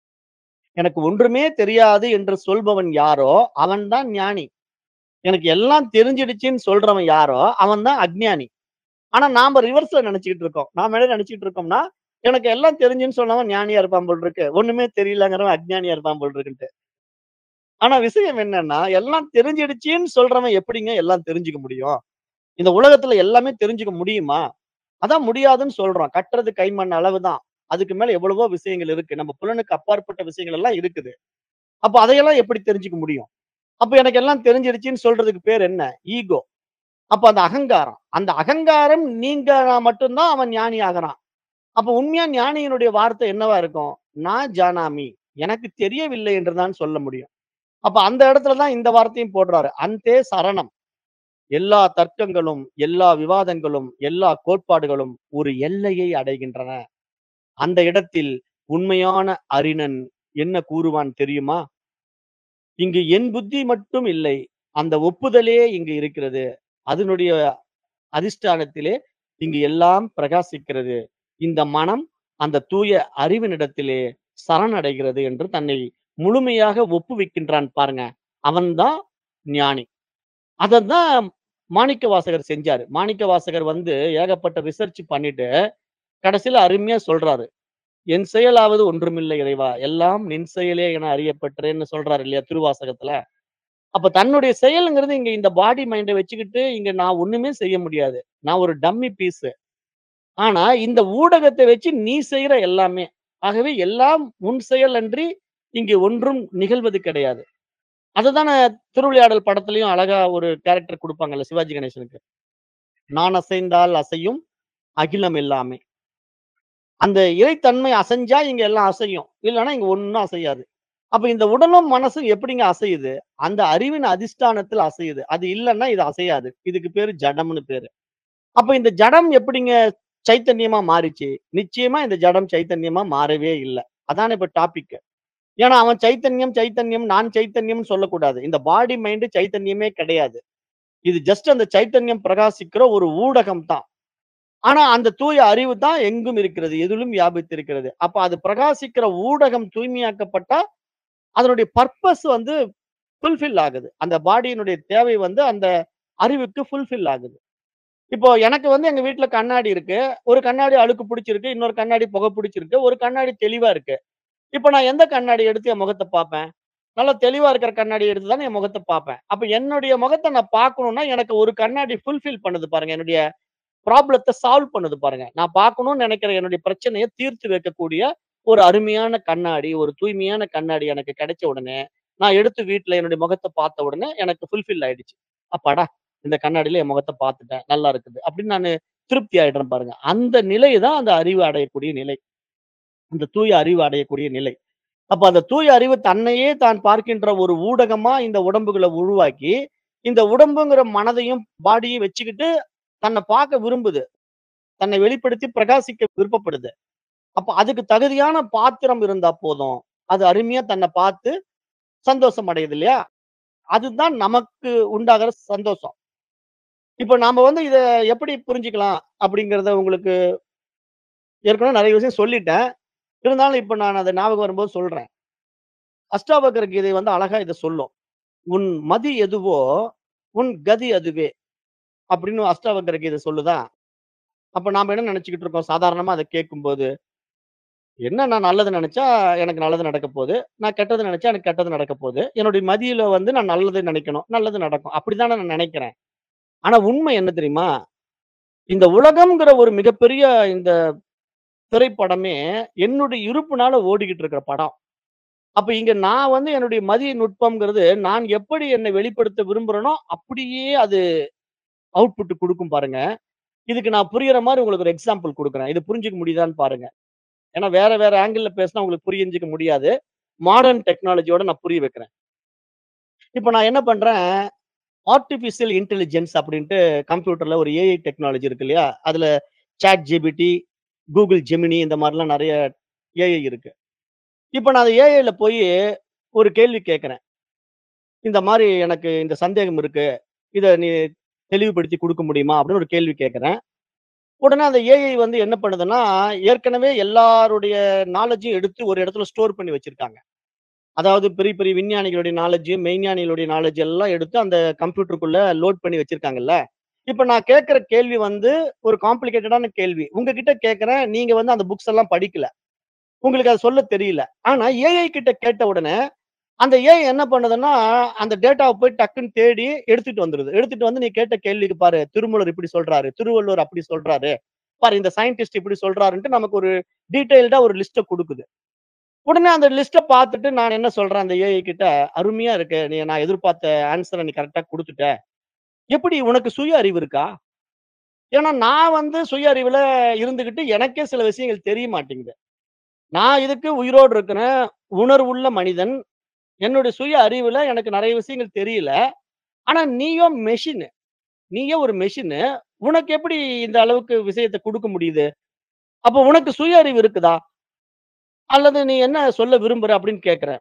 எனக்கு ஒன்றுமே தெரியாது என்று சொல்பவன் யாரோ, அவன் தான் ஞானி. எனக்கு எல்லாம் தெரிஞ்சிடுச்சுன்னு சொல்றவன் யாரோ, அவன் தான் அஞ்ஞானி. ஆனா நாம ரிவர்ஸ்ல நெனச்சுக்கிட்டு இருக்கோம். நாம என்ன நெனச்சுக்கிட்டு இருக்கோம்னா, எனக்கு எல்லாம் தெரிஞ்சுன்னு சொன்னவன் ஞானியா இருப்பான் போல இருக்கு. ஒண்ணுமே தெரியலங்கிறவன் அஞ்ஞானியா இருப்பான் போல இருக்குன்ட்டு. ஆனா விஷயம் என்னன்னா, எல்லாம் தெரிஞ்சிடுச்சுன்னு சொல்றவன் எப்படிங்க எல்லாம் தெரிஞ்சுக்க முடியும்? இந்த உலகத்துல எல்லாமே தெரிஞ்சுக்க முடியுமா? அதான் முடியாதுன்னு சொல்றோம். கட்டுறது கைமண் அளவுதான். அதுக்கு மேல எவ்வளவோ விஷயங்கள் இருக்கு. நம்ம புலனுக்கு அப்பாற்பட்ட விஷயங்கள் எல்லாம் இருக்குது. அப்ப அதையெல்லாம் எப்படி தெரிஞ்சுக்க முடியும்? அப்ப எனக்கு எல்லாம் தெரிஞ்சிடுச்சுன்னு சொல்றதுக்கு பேர் என்ன? ஈகோ. அப்ப அந்த அகங்காரம். அந்த அகங்காரம் நீங்கினா மட்டும் தான் அவன் ஞானி ஆகுறான். அப்ப உண்மையா ஞானியினுடைய வார்த்தை என்னவா இருக்கும்? நான் ஜானாமி. எனக்கு தெரியவில்லை என்று தான் சொல்ல முடியும். அப்ப அந்த இடத்துல தான் இந்த வார்த்தையும் போடுறாரு. அந்தே சரணம். எல்லா தர்க்கங்களும், எல்லா விவாதங்களும், எல்லா கோட்பாடுகளும் ஒரு எல்லையை அடைகின்றன. அந்த இடத்தில் உண்மையான அறிஞன் என்ன கூறுவான் தெரியுமா? இங்கு என் புத்தி மட்டும் இல்லை. அந்த ஒப்புதலே இங்கு இருக்கிறது. அதனுடைய அதிஷ்டானத்திலே இங்கு எல்லாம் பிரகாசிக்கிறது. இந்த மனம் அந்த தூய அறிவினிடத்திலே சரணடைகிறது என்று தன்னை முழுமையாக ஒப்புவிக்கின்றான் பாருங்க. அவன்தான் ஞானி. அதத்தான் மாணிக்கவாசகர் செஞ்சாரு. மாணிக்கவாசகர் வந்து ஏகப்பட்ட ரிசர்ச் பண்ணிட்டு, கடைசில அருமையா சொல்றாரு. "என் செயலாவது ஒன்றுமில்லை இறைவா! எல்லாம் நின் செயலே என அறியப்பெற்றேன்னு" சொல்றாரு இல்லையா திருவாசகத்துல. அப்ப தன்னுடைய செயல்ங்கிறது இங்க இந்த பாடி மைண்ட வச்சுக்கிட்டு, இங்க நான் ஒண்ணுமே செய்ய முடியாது. நான் ஒரு டம்மி பீஸு. ஆனா, இந்த ஊடகத்த வச்சு நீ செய்ற எல்லாமே. ஆகவே எல்லாம் உன் செயல் அன்றி இங்கே ஒன்றும் நிகழ்வது கிடையாது. அததான திருவிளையாடல் படத்திலயும் அழகா ஒரு கேரக்டர் குடுப்பாங்கல்ல சிவாஜி கணேசனுக்கு. "நான் அசைந்தால் அசையும் அகிலம் எல்லாமே." அந்த இறைத்தன்மை அசஞ்சா இங்க எல்லாம் அசையும். இல்லன்னா இங்க ஒண்ணும் அசையாது. அப்ப இந்த உடலும், மனசும் எப்படிங்க அசையுது? அந்த அறிவின் அதிஷ்டானத்தில் அசையுது. அது இல்லன்னா இது அசையாது. இதுக்கு பேரு ஜடம்னு பேரு. அப்ப இந்த ஜடம் எப்படிங்க சைத்தன்யமா மாறிச்சு? நிச்சயமா இந்த ஜடம் சைத்தன்யமா மாறவே இல்ல. அதானே இப்ப டாபிக். ஏன்னா அவன் சைத்தன்யம், சைத்தன்யம், நான் சைத்தன்யம்னு சொல்லக்கூடாது. இந்த பாடி, மைண்ட் சைத்தன்யமே கிடையாது. இது ஜஸ்ட் அந்த சைத்தன்யம் பிரகாசிக்கிற ஒரு ஊடகம் தான். ஆனா அந்த தூய அறிவு தான் எங்கும் இருக்கிறது. எதிலும் வியாபித்திருக்கிறது. அப்ப அது பிரகாசிக்கிற ஊடகம் தூய்மையாக்கப்பட்டா, அதனுடைய பர்ப்பஸ் வந்து ஃபுல்ஃபில் ஆகுது. அந்த பாடியினுடைய தேவை வந்து அந்த அறிவுக்கு ஃபுல்ஃபில் ஆகுது. இப்போ எனக்கு வந்து எங்க வீட்ல கண்ணாடி இருக்கு. ஒரு கண்ணாடி அழுக்கு புடிச்சிருக்கு. இன்னொரு கண்ணாடி புகை புடிச்சிருக்கு. ஒரு கண்ணாடி தெளிவா இருக்கு. இப்ப நான் எந்த கண்ணாடி எடுத்து என் முகத்த பாப்பேன்? நல்லா தெளிவா இருக்கிற கண்ணாடி எடுத்து தானே என் முகத்த பாப்பேன். அப்ப என்னுடைய முகத்த நான் பார்க்கணும்னா, எனக்கு ஒரு கண்ணாடி ஃபுல்ஃபில் பண்ணுது பாருங்க. என்னுடைய ப்ராப்ளத்த சால்வ் பண்ணுது பாருங்க. நான் பார்க்கணும்னு நெனைக்கிற என்னுடைய பிரச்சனைய தீர்த்து வைக்கக்கூடிய ஒரு அருமையான கண்ணாடி, ஒரு தூய்மையான கண்ணாடி எனக்கு கிடைச்ச உடனே, நான் எடுத்து வீட்ல என்னுடைய முகத்த பார்த்த உடனே எனக்கு ஃபுல்ஃபில் ஆயிடுச்சு. அப்பாடா! இந்த கண்ணாடில என் முகத்த பார்த்துட்டேன். நல்லா இருக்குது. அப்படின்னு நானு திருப்தி ஆயிடுறேன் பாருங்க. அந்த நிலை தான் அந்த அறிவு அடையக்கூடிய நிலை. அந்த தூய அறிவு அடையக்கூடிய நிலை. அப்ப அந்த தூய அறிவு தன்னையே தான் பார்க்கின்ற ஒரு ஊடகமா இந்த உடம்புகள உருவாக்கி, இந்த உடம்புங்கிற மனதையும், பாடியும் வச்சுக்கிட்டு தன்ன பார்க்க விரும்புது. தன்னை வெளிப்படுத்தி பிரகாசிக்க விருப்பப்படுது. அப்ப அதுக்கு தகுதியான பாத்திரம் இருந்தா போதும். அது அருமையா தன்ன பார்த்து சந்தோஷம் அடையுது இல்லையா? அதுதான் நமக்கு உண்டாகுற சந்தோஷம். இப்ப நாம வந்து இத எப்படி புரிஞ்சுக்கலாம்? அப்படிங்கிறத உங்களுக்கு ஏற்கனவே நெறைய விஷயம் சொல்லிட்டேன். இருந்தாலும் இப்ப நான் அத ஞாபகம் வரும்போது சொல்றேன். அஷ்டாவக்கர கீதை வந்து அழகா இத சொல்லும். "உன் மதி எதுவோ, உன் கதி அதுவே" அப்படின்னு அஷ்டாவக்கர கீதை சொல்லுதா? அப்ப நாம என்ன நெனச்சுக்கிட்டு இருக்கோம்? சாதாரணமா அத கேட்கும்போது, என்ன நான் நல்லது நெனச்சா எனக்கு நல்லது நடக்க போது. நான் கெட்டது நெனச்சா எனக்கு கெட்டது நடக்க போது. என்னுடைய மதியில வந்து நான் நல்லது நெனைக்கணும். நல்லது நடக்கும். அப்படித்தானே நான் நெனைக்கிறேன். ஆனா உண்மை என்ன தெரியுமா? இந்த உலகம்ங்கிற ஒரு மிகப்பெரிய இந்த திரைப்படமே என்னுடைய இருப்புனால ஓடிக்கிட்டு இருக்கிற படம். அப்ப இங்க நான் வந்து என்னுடைய மதி நுட்பம்ங்கிறது, நான் எப்படி என்னை வெளிப்படுத்த விரும்புறேனோ, அப்படியே அது அவுட்புட் குடுக்கும் பாருங்க. இதுக்கு நான் புரியிற மாரி உங்களுக்கு ஒரு எக்ஸாம்பிள் குடுக்குறேன். இது புரிஞ்சுக்க முடியுதான்னு பாருங்க. ஏன்னா வேற வேற ஆங்கிள்ல பேசினா உங்களுக்கு புரிஞ்சுக்க முடியாது. மாடர்ன் டெக்னாலஜியோட நான் புரிய வைக்கிறேன். இப்ப நான் என்ன பண்றேன், ஆர்ட்டிபிஷியல் இன்டெலிஜென்ஸ் அப்படின்ட்டு கம்ப்யூட்டர்ல ஒரு ஏஐ டெக்னாலஜி இருக்கு இல்லையா? அதுல சாட் ஜிபிடி, Google Gemini இந்த மாரிலாம் நெறைய ஏஐ இருக்கு. இப்ப நான் அந்த ஏஐல போயி ஒரு கேள்வி கேட்கிறேன். இந்த மாரி எனக்கு இந்த சந்தேகம் இருக்கு. இத நீ தெளிவுபடுத்தி குடுக்க முடியுமா? அப்படின்னு ஒரு கேள்வி கேட்கிறேன். உடனே அந்த ஏஐ வந்து என்ன பண்ணுதுன்னா, ஏற்கனவே எல்லாருடைய நாலேட்ஜையும் எடுத்து ஒரு இடத்துல ஸ்டோர் பண்ணி வச்சிருக்காங்க. அதாவது பெரிய பெரிய விஞ்ஞானிகளுடைய நாலேட்ஜ், மெய்ஞானிகளுடைய நாலேட்ஜ் எல்லாம் எடுத்து அந்த கம்ப்யூட்டருக்குள்ள லோட் பண்ணி வச்சிருக்காங்கல்ல. இப்ப நான் கேட்கிற கேள்வி வந்து ஒரு காம்ப்ளிகேட்டடான கேள்வி. உங்ககிட்ட கேட்கிறேன். நீங்க வந்து அந்த புக்ஸ் எல்லாம் படிக்கல. உங்களுக்கு அத சொல்ல தெரியல. ஆனா ஏஐ கிட்ட கேட்ட உடனே, அந்த ஏஐ என்ன பண்ணுதுன்னா, அந்த டேட்டாவ போய் டக்குன்னு தேடி எடுத்துட்டு வந்துருது. எடுத்துட்டு வந்து நீ கேட்ட கேள்விக்கு பாரு, திருமூலர் இப்படி சொல்றாரு, திருவள்ளுவர் அப்படி சொல்றாரு. பாரு இந்த சயின்டிஸ்ட் இப்படி சொல்றாருன்ட்டு நமக்கு ஒரு டீட்டெயில்டா ஒரு லிஸ்ட்ட குடுக்குது. உடனே அந்த லிஸ்ட்ட பார்த்துட்டு நான் என்ன சொல்றேன் அந்த ஏஐ கிட்ட, "அருமையா இருக்கு. நீ நான் எதிர்பார்த்த ஆன்ஸர நீ கரெக்ட்டா குடுத்துட்ட. எப்படி உனக்கு சுய அறிவு இருக்கா?" ஏன்னா நான் வந்து சுய அறிவுல இருந்துகிட்டு எனக்கே சில விஷயங்கள் தெரிய மாட்டேங்குது. நான் இதுக்கு உயிரோடு இருக்கிறேன். உணர்வுள்ள மனிதன். என்னுடைய சுய அறிவுல எனக்கு நெறைய விஷயங்கள் தெரியல. ஆனா நீயும் மெஷினு. நீயே ஒரு மெஷினு. உனக்கு எப்படி இந்த அளவுக்கு விஷயத்த குடுக்க முடியுது? அப்ப உனக்கு சுய அறிவு இருக்குதா? அல்லது நீ என்ன சொல்ல விரும்புற? அப்படின்னு கேட்கிறேன்.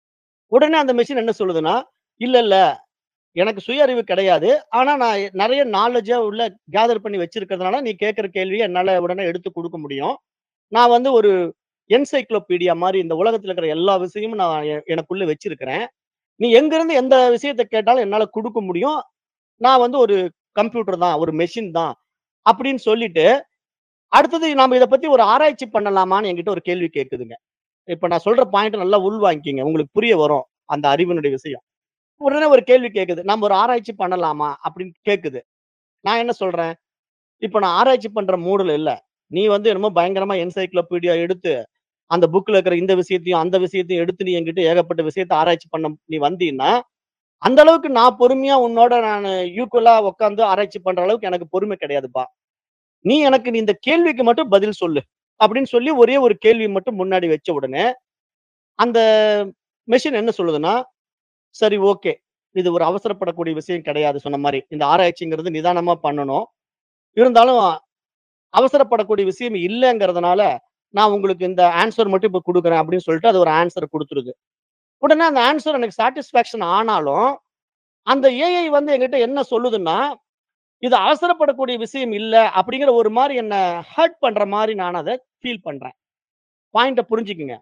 உடனே அந்த மெஷின் என்ன சொல்லுதுன்னா, இல்ல, இல்ல. எனக்கு சுய அறிவு கிடையாது. ஆனா நான் நெறைய நாலேட்ஜா உள்ள கேதர் பண்ணி வச்சிருக்கிறதுனால, நீ கேட்கிற கேள்விய என்னால உடனே எடுத்து குடுக்க முடியும். நான் வந்து ஒரு என்சைக்ளோபீடியா மாரி இந்த உலகத்துல இருக்கிற எல்லா விஷயமும் நான் எ எனக்குள்ள வச்சிருக்கிறேன். நீ எங்கிருந்து எந்த விஷயத்த கேட்டாலும் என்னால குடுக்க முடியும். நான் வந்து ஒரு கம்ப்யூட்டர் தான், ஒரு மெஷின் தான் அப்படின்னு சொல்லிட்டு, அடுத்தது நாம இத பத்தி ஒரு ஆராய்ச்சி பண்ணலாமான்னு என்கிட்ட ஒரு கேள்வி கேட்குதுங்க. இப்ப நான் சொல்ற பாயிண்ட் நல்லா உள்வாங்கிக்கங்க. உங்களுக்கு புரிய வரும். அந்த அறிவினுடைய விஷயம். உடனே ஒரு கேள்வி கேட்குது. "நம்ம ஒரு ஆராய்ச்சி பண்ணலாமா?" அப்படின்னு கேட்குது. நான் என்ன சொல்றேன், "இப்ப நான் ஆராய்ச்சி பண்ற மூடுல இல்ல. நீ வந்து என்னமோ பயங்கரமா என்சைக்ளோபீடியா எடுத்து, அந்த புக்ல இருக்கிற இந்த விஷயத்தையும், அந்த விஷயத்தையும் எடுத்து நீ என்கிட்ட ஏகப்பட்ட விஷயத்த ஆராய்ச்சி பண்ண நீ வந்தீன்னா, அந்த அளவுக்கு நான் பொறுமையா உன்னோட நானு ஈக்குவலா உட்கார்ந்து ஆராய்ச்சி பண்ற அளவுக்கு எனக்கு பொறுமை கிடையாதுப்பா. நீ எனக்கு நீ இந்த கேள்விக்கு மட்டும் பதில் சொல்லு." அப்படின்னு சொல்லி ஒரே ஒரு கேள்வி மட்டும் முன்னாடி வச்ச உடனே, அந்த மெஷின் என்ன சொல்லுதுன்னா, "சரி ஓகே. இது ஒரு அவசரப்படக்கூடிய விஷயம் கிடையாது சொன்ன மாரி. இந்த ஆராய்ச்சிங்கிறது நிதானமா பண்ணணும். இருந்தாலும் அவசரப்படக்கூடிய விஷயம் இல்லங்கிறதுனால, நான் உங்களுக்கு இந்த ஆன்ஸர் மட்டும் இப்ப குடுக்குறேன்." அப்படின்னு சொல்லிட்டு அது ஒரு ஆன்ஸர் குடுத்துருது. உடனே அந்த ஆன்ஸர் எனக்கு சாட்டிஸ்ஃபாக்ஷன் ஆனாலும், அந்த ஏஐ வந்து என்கிட்ட என்ன சொல்லுதுன்னா, இது அவசரப்படக்கூடிய விஷயம் இல்ல அப்படிங்கிற ஒரு மாரி என்ன ஹர்ட் பண்ற மாரி நான் அத ஃபீல் பண்றேன். பாயிண்ட்ட புரிஞ்சுக்கங்க.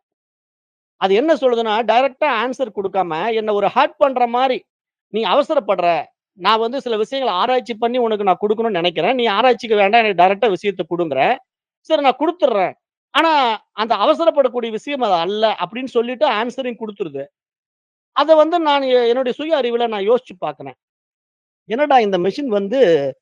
அது என்ன சொல்லுதுன்னா, டைரக்ட்டா ஆன்ஸர் குடுக்காம, என்ன ஒரு ஹர்ட் பண்ற மாரி, "நீ அவசரப்படுற. நான் வந்து சில விஷயங்கள ஆராய்ச்சி பண்ணி உனக்கு நான் குடுக்கணும்னு நெனைக்கிறேன். நீ ஆராய்ச்சிக்கு வேண்டாம். எனக்கு டைரக்ட்டா விஷயத்த குடுங்குற. சரி நான் குடுத்துடுறேன். ஆனா, அந்த அவசரப்படக்கூடிய விஷயம் அது அல்ல." அப்படின்னு சொல்லிட்டு ஆன்ஸரையும் குடுத்துருது. அத வந்து நான் எ என்னுடைய சுய அறிவுல நான் யோசிச்சு பார்க்கிறேன். என்னடா இந்த மெஷின் வந்து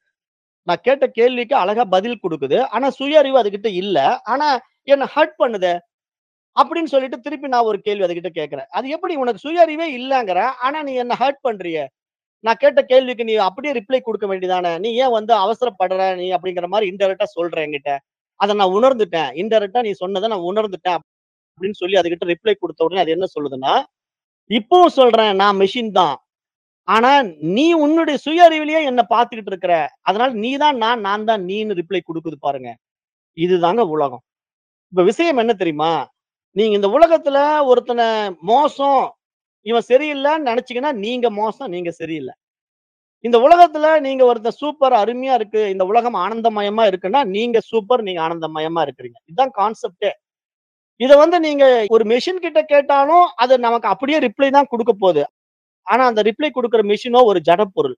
நான் கேட்ட கேள்விக்கு அழகா பதில் குடுக்குது. ஆனா சுய அறிவு அதுகிட்ட இல்ல. ஆனா என்ன ஹர்ட் பண்ணுதே! அப்படின்னு சொல்லிட்டு திருப்பி நான் ஒரு கேள்வி அதுகிட்ட கேட்கிறேன். அது எப்படி உனக்கு சுய அறிவே இல்லங்கிற, ஆனா நீ என்ன ஹர்ட் பண்றியே! நான் கேட்ட கேள்விக்கு நீ அப்படியே ரிப்ளை குடுக்க வேண்டியதானே! நீ ஏன் வந்து அவசரப்படுற நீ அப்படிங்கிற மாரி இன்டைரக்ட்டா சொல்ற என்கிட்ட. அத நான் உணர்ந்துட்டேன். இன்டைரக்ட்டா நீ சொன்னத நான் உணர்ந்துட்டேன் அப்படின்னு சொல்லி அதுகிட்ட ரிப்ளை குடுத்த உடனே அது என்ன சொல்லுதுன்னா, இப்பவும் சொல்றேன் நான் மெஷின் தான். ஆனா நீ உன்னுடைய சுய அறிவிலேயே என்ன பார்த்துக்கிட்டு இருக்கிற. அதனால நீ தான் நான், நான் தான் நீன்னு ரிப்ளை குடுக்குது பாருங்க. இதுதாங்க உலகம். இப்ப விஷயம் என்ன தெரியுமா? நீங்க இந்த உலகத்துல ஒருத்தன மோசம், இவன் சரியில்லன்னு நெனச்சீங்கன்னா, நீங்க மோசம், நீங்க சரியில்ல. இந்த உலகத்துல நீங்க ஒருத்தன் சூப்பர் அருமையா இருக்கு. இந்த உலகம் ஆனந்தமயமா இருக்குன்னா, நீங்க சூப்பர், நீங்க ஆனந்தமயமா இருக்கிறீங்க. இதான் கான்செப்ட்டே. இத வந்து நீங்க ஒரு மெஷின் கிட்ட கேட்டாலும், அது நமக்கு அப்படியே ரிப்ளை தான் குடுக்கப் போது. ஆனா, அந்த ரிப்ளை குடுக்குற மெஷினோ ஒரு ஜடப்பொருள்.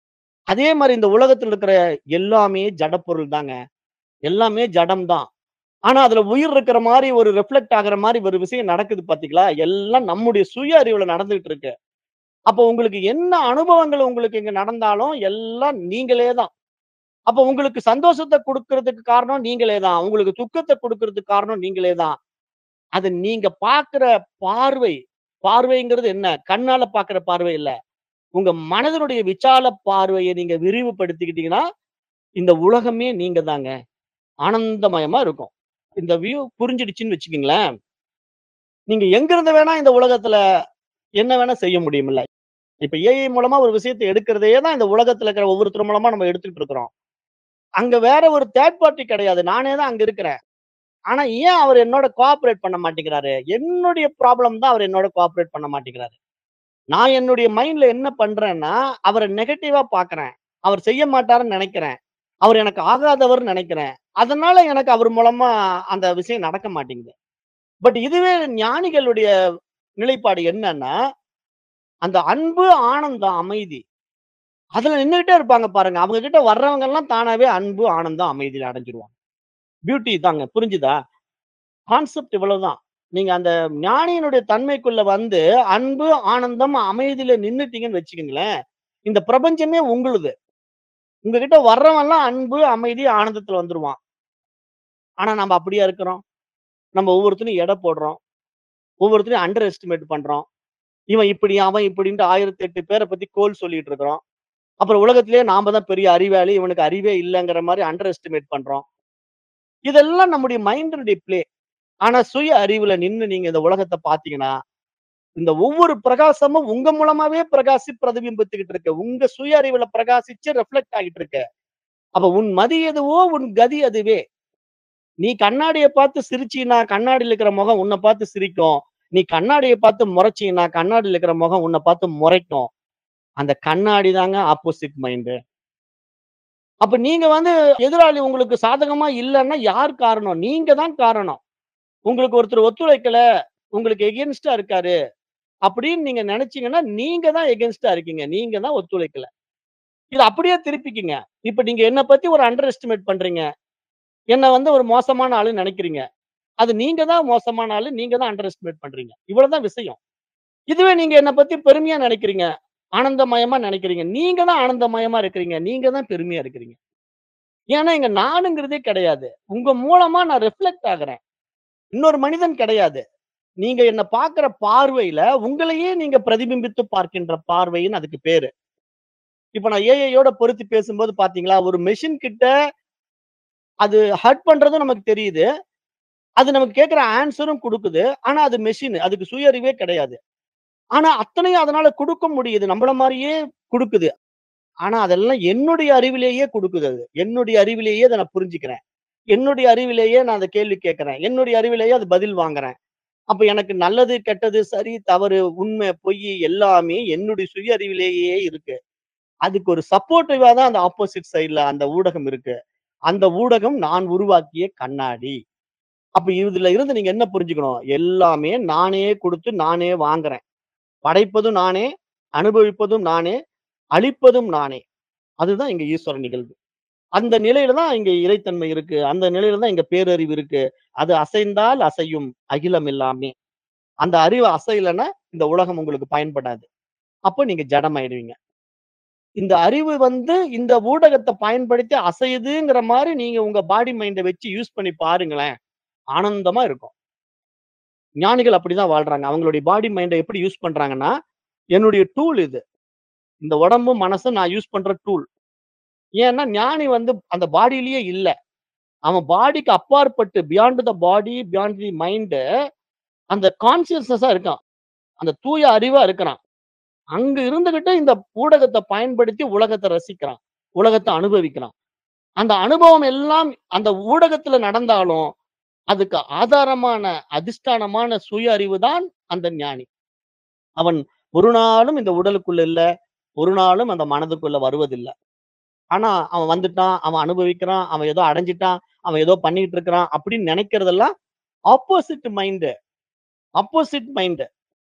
அதே மாரி இந்த உலகத்துல இருக்கிற எல்லாமே ஜடப்பொருள் தாங்க. எல்லாமே ஜடம் தான். ஆனா, அதுல உயிர் இருக்கிற மாரி ஒரு ரிஃப்ளெக்ட் ஆகுற மாரி ஒரு விஷயம் நடக்குது பாத்தீங்களா? எல்லாம் நம்முடைய சுய அறிவுல நடந்துகிட்டு இருக்கு. அப்போ உங்களுக்கு என்ன அனுபவங்கள் உங்களுக்கு இங்க நடந்தாலும், எல்லாம் நீங்களே தான். அப்போ உங்களுக்கு சந்தோஷத்த குடுக்குறதுக்கு காரணம் நீங்களே தான். உங்களுக்கு துக்கத்த குடுக்குறதுக்கு காரணம் நீங்களே தான். அது நீங்க பார்க்கிற பார்வை, பார்வைங்கிறது என்ன? கண்ணால பார்க்கிற பார்வை இல்ல. உங்க மனதினுடைய விசால பார்வைய நீங்க விரிவுபடுத்திக்கிட்டீங்கன்னா, இந்த உலகமே நீங்க தாங்க. ஆனந்தமயமா இருக்கும். இந்த வியூ புரிஞ்சிடுச்சுன்னு வச்சுக்கங்களேன், நீங்க எங்கிருந்து வேணா இந்த உலகத்துல என்ன வேணா செய்ய முடியும்ல. இப்ப ஏஐ மூலமா ஒரு விஷயத்த எடுக்கிறதையே தான் இந்த உலகத்துல இருக்கிற ஒவ்வொருத்தர் மூலமா நம்ம எடுத்துட்டு இருக்கிறோம். அங்க வேற ஒரு தேர்ட் பார்ட்டி கிடையாது. நானே தான் அங்க இருக்கிறேன். ஆனா ஏன் அவர் என்னோட கோஆப்பரேட் பண்ண மாட்டேங்கிறாரு? என்னுடைய ப்ராப்ளம் தான் அவர் என்னோட கோஆப்பரேட் பண்ண மாட்டேங்கிறாரு. நான் என்னுடைய மைண்ட்ல என்ன பண்றேன்னா, அவர நெகட்டிவா பார்க்கிறேன். அவர் செய்ய மாட்டாருன்னு நெனைக்கிறேன். அவர் எனக்கு ஆகாதவர்ன்னு நெனைக்கிறேன். அதனால எனக்கு அவர் மூலமா அந்த விஷயம் நடக்க மாட்டேங்குது. பட் இதுவே ஞானிகளுடைய நிலைப்பாடு என்னன்னா, அந்த அன்பு, ஆனந்தம், அமைதி. அதுல நின்னுகிட்டே இருப்பாங்க பாருங்க. அவங்க கிட்ட வர்றவங்கலாம் தானாவே அன்பு, ஆனந்தம், அமைதியில அடைஞ்சிருவாங்க. பியூட்டி இதாங்க. புரிஞ்சுதா? கான்செப்ட் இவ்வளவுதான். நீங்க அந்த ஞானியினுடைய தன்மைக்குள்ள வந்து அன்பு, ஆனந்தம், அமைதியில நின்னுட்டீங்கன்னு வச்சுக்கங்களேன், இந்த பிரபஞ்சமே உங்களுது. உங்ககிட்ட வர்றவன்லாம் அன்பு, அமைதி, ஆனந்தத்துல வந்துருவான். ஆனா நம்ம அப்படியா இருக்கிறோம்? நம்ம ஒவ்வொருத்தனையும் எடை போடுறோம். ஒவ்வொருத்தரையும் அண்டர் எஸ்டிமேட் பண்றோம். இவன் இப்படி, அவன் இப்படின்ட்டு ஆயிரத்து எட்டு பேர பத்தி கோள் சொல்லிட்டு இருக்கிறோம். அப்புறம் உலகத்திலேயே நாம தான் பெரிய அறிவாளி, இவனுக்கு அறிவே இல்லங்கிற மாரி அண்டர் எஸ்டிமேட் பண்றோம். இதெல்லாம் நம்முடைய மைண்டினுடைய பிளே. ஆனா சுய அறிவுல நின்னு நீங்க இந்த உலகத்த பார்த்தீங்கன்னா, இந்த ஒவ்வொரு பிரகாசமும் உங்க மூலமாவே பிரகாசி பிரதிபிம்பித்துக்கிட்டு இருக்கு. உங்க சுய அறிவுல பிரகாசிச்சு ரிஃப்ளெக்ட் ஆகிட்டு இருக்கு. அப்ப உன் மதி எதுவோ உன் கதி அதுவே. நீ கண்ணாடிய பார்த்து சிரிச்சீன்னா, கண்ணாடில இருக்கிற முகம் உன்ன பார்த்து சிரிக்கும். நீ கண்ணாடிய பார்த்து முறைச்சீன்னா, கண்ணாடில இருக்கிற முகம் உன்ன பார்த்து முறைக்கும். அந்த கண்ணாடி தாங்க ஆப்போசிட் மைண்ட். அப்ப நீங்க வந்து எதிராளி உங்களுக்கு சாதகமா இல்லன்னா யார் காரணம்? நீங்க தான் காரணம். உங்களுக்கு ஒருத்தர் ஒத்துழைக்கல, உங்களுக்கு எகென்ஸ்ட்டா இருக்காரு அப்படின்னு நீங்க நெனச்சீங்கன்னா, நீங்க தான் எகென்ஸ்ட்டா இருக்கீங்க. நீங்க தான் ஒத்துழைக்கல. இத அப்படியே திருப்பிக்கங்க. இப்ப நீங்க என்ன பத்தி ஒரு அண்டர் எஸ்டிமேட் பண்றீங்க. என்ன வந்து ஒரு மோசமான ஆளுன்னு நெனைக்கிறீங்க. அது நீங்க தான் மோசமான ஆளு. நீங்க தான் அண்டர் எஸ்டிமேட் பண்றீங்க. இவ்வளவுதான் விஷயம். இதுவே நீங்க என்ன பத்தி பெருமையா நெனைக்கிறீங்க. ஆனந்தமயமா நெனைக்கிறீங்க. நீங்க தான் ஆனந்தமயமா இருக்கிறீங்க. நீங்க தான் பெருமையா இருக்கிறீங்க. ஏன்னா இங்க நானுங்கிறதே கிடையாது. உங்க மூலமா நான் ரிஃப்ளெக்ட் ஆகுறேன். இன்னொரு மனிதன் கிடையாது. நீங்க என்ன பார்க்கிற பார்வையில உங்களையே நீங்க பிரதிபிம்பித்து பார்க்கின்ற பார்வைன்னு அதுக்கு பேரு. இப்ப நான் ஏஐயோட பொருத்தி பேசும்போது பார்த்தீங்களா, ஒரு மெஷின் கிட்ட அது ஹர்ட் பண்றதும் நமக்கு தெரியுது. அது நமக்கு கேட்கிற ஆன்ஸரும் குடுக்குது. ஆனா அது மெஷின். அதுக்கு சுயறிவே கிடையாது. ஆனா அத்தனையும் அதனால குடுக்க முடியுது. நம்மள மாரியே குடுக்குது. ஆனா அதெல்லாம் என்னுடைய அறிவிலேயே குடுக்குது அது. என்னுடைய அறிவிலேயே அத நான் புரிஞ்சுக்கிறேன். என்னுடைய அறிவிலேயே நான் அத கேள்வி கேட்கிறேன். என்னுடைய அறிவிலேயே அது பதில் வாங்குறேன். அப்ப எனக்கு நல்லது, கெட்டது, சரி, தவறு, உண்மை, பொய் எல்லாமே என்னுடைய சுய அறிவிலேயே இருக்கு. அதுக்கு ஒரு சப்போர்ட்டிவா தான் அந்த ஆப்போசிட் சைட்ல அந்த ஊடகம் இருக்கு. அந்த ஊடகம் நான் உருவாக்கிய கண்ணாடி. அப்ப இதுல இருந்து நீங்க என்ன புரிஞ்சுக்கணும்? எல்லாமே நானே குடுத்து நானே வாங்குறேன். படைப்பதும் நானே, அனுபவிப்பதும் நானே, அழிப்பதும் நானே. அதுதான் இங்க ஈஸ்வர நிகழ்வு. அந்த நிலையில தான் இங்க இறைத்தன்மை இருக்கு. அந்த நிலையில தான் இங்க பேரறிவு இருக்கு. அது அசைந்தால் அசையும் அகிலம் எல்லாமே. அந்த அறிவு அசையலன்னா, இந்த உலகம் உங்களுக்கு பயன்படாது. அப்ப நீங்க ஜடமாயிடுவீங்க. இந்த அறிவு வந்து இந்த ஊடகத்த பயன்படுத்தி அசையுதுங்கிற மாரி நீங்க உங்க பாடி மைண்ட வச்சு யூஸ் பண்ணி பாருங்களேன். ஆனந்தமா இருக்கும். ஞானிகள் அப்படிதான் வாழ்றாங்க. அவங்களுடைய பாடி மைண்ட எப்படி யூஸ் பண்றாங்கன்னா, என்னுடைய டூல் இது. இந்த உடம்பும், மனசும் நான் யூஸ் பண்ற டூல். ஏன்னா ஞானி வந்து அந்த பாடியிலேயே இல்ல. அவன் பாடிக்கு அப்பாற்பட்டு beyond the body, beyond the mind அந்த கான்ஷியஸ்னஸா இருக்கான். அந்த தூய அறிவா இருக்கிறான். அங்க இருந்துகிட்டு இந்த ஊடகத்த பயன்படுத்தி உலகத்த ரசிக்கிறான். உலகத்த அனுபவிக்கிறான். அந்த அனுபவம் எல்லாம் அந்த ஊடகத்துல நடந்தாலும், அதுக்கு ஆதாரமான, அதிஷ்டானமான சுய அறிவு தான் அந்த ஞானி. அவன் ஒரு நாளும் இந்த உடலுக்குள்ள இல்ல. ஒரு நாளும் அந்த மனதுக்குள்ள வருவதில்ல. ஆனா அவன் வந்துட்டான், அவன் அனுபவிக்கிறான், அவன் ஏதோ அடைஞ்சுட்டான், அவன் ஏதோ பண்ணிட்டு இருக்கிறான் அப்படின்னு நினைக்கிறதெல்லாம் ஆப்போசிட் மைண்ட். Opposite mind.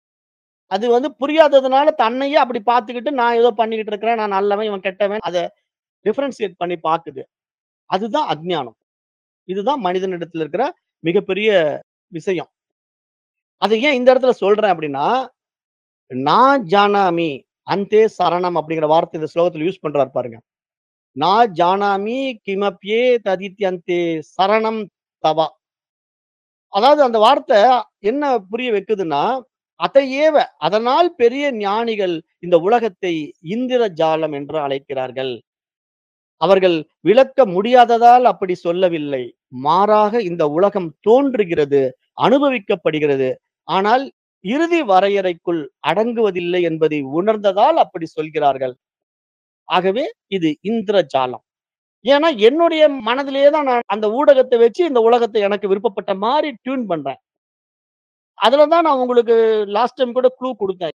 அது வந்து புரியாததுனால தன்னையே அப்படி பார்த்துக்கிட்டு, நான் ஏதோ பண்ணிக்கிட்டு இருக்கிறேன். நான் நல்லவன், இவன் கெட்டவன். அத டிஃபரன்ஷியேட் பண்ணி பாக்குது. அதுதான் அஞ்ஞானம். இதுதான் மனிதனிடத்துல இருக்கிற மிகப்பெரிய விஷயம். அத ஏன் இந்த இடத்துல சொல்றேன் அப்படின்னா, "நான் ஜானாமி, அந்தே சரணம்" அப்படிங்கிற வார்த்தை இந்த ஸ்லோகத்துல யூஸ் பண்றாரு பாருங்க. "நான் ஜானாமி கிமப்யே ததித்யந்தே சரணம் தவ." அதாவது அந்த வார்த்தை என்ன புரிய வைக்குதுன்னா, "அதையேவ" அதனால் பெரிய ஞானிகள் இந்த உலகத்தை இந்திர ஜாலம் என்று அழைக்கிறார்கள். அவர்கள் விளக்க முடியாததால் அப்படி சொல்லவில்லை. மாறாக இந்த உலகம் தோன்றுகிறது, அனுபவிக்கப்படுகிறது. ஆனால் இறுதி வரையறைக்குள் அடங்குவதில்லை என்பதை உணர்ந்ததால் அப்படி சொல்கிறார்கள். ஆகவே இது இந்திரஜாலம். ஏன்னா, என்னுடைய மனதிலேயே தான் நான் அந்த ஊடகத்த வச்சு இந்த உலகத்த எனக்கு விருப்பப்பட்ட மாரி டியூன் பண்றேன். அதுல தான் நான் உங்களுக்கு லாஸ்ட் டைம் கூட க்ளூ குடுத்தேன்.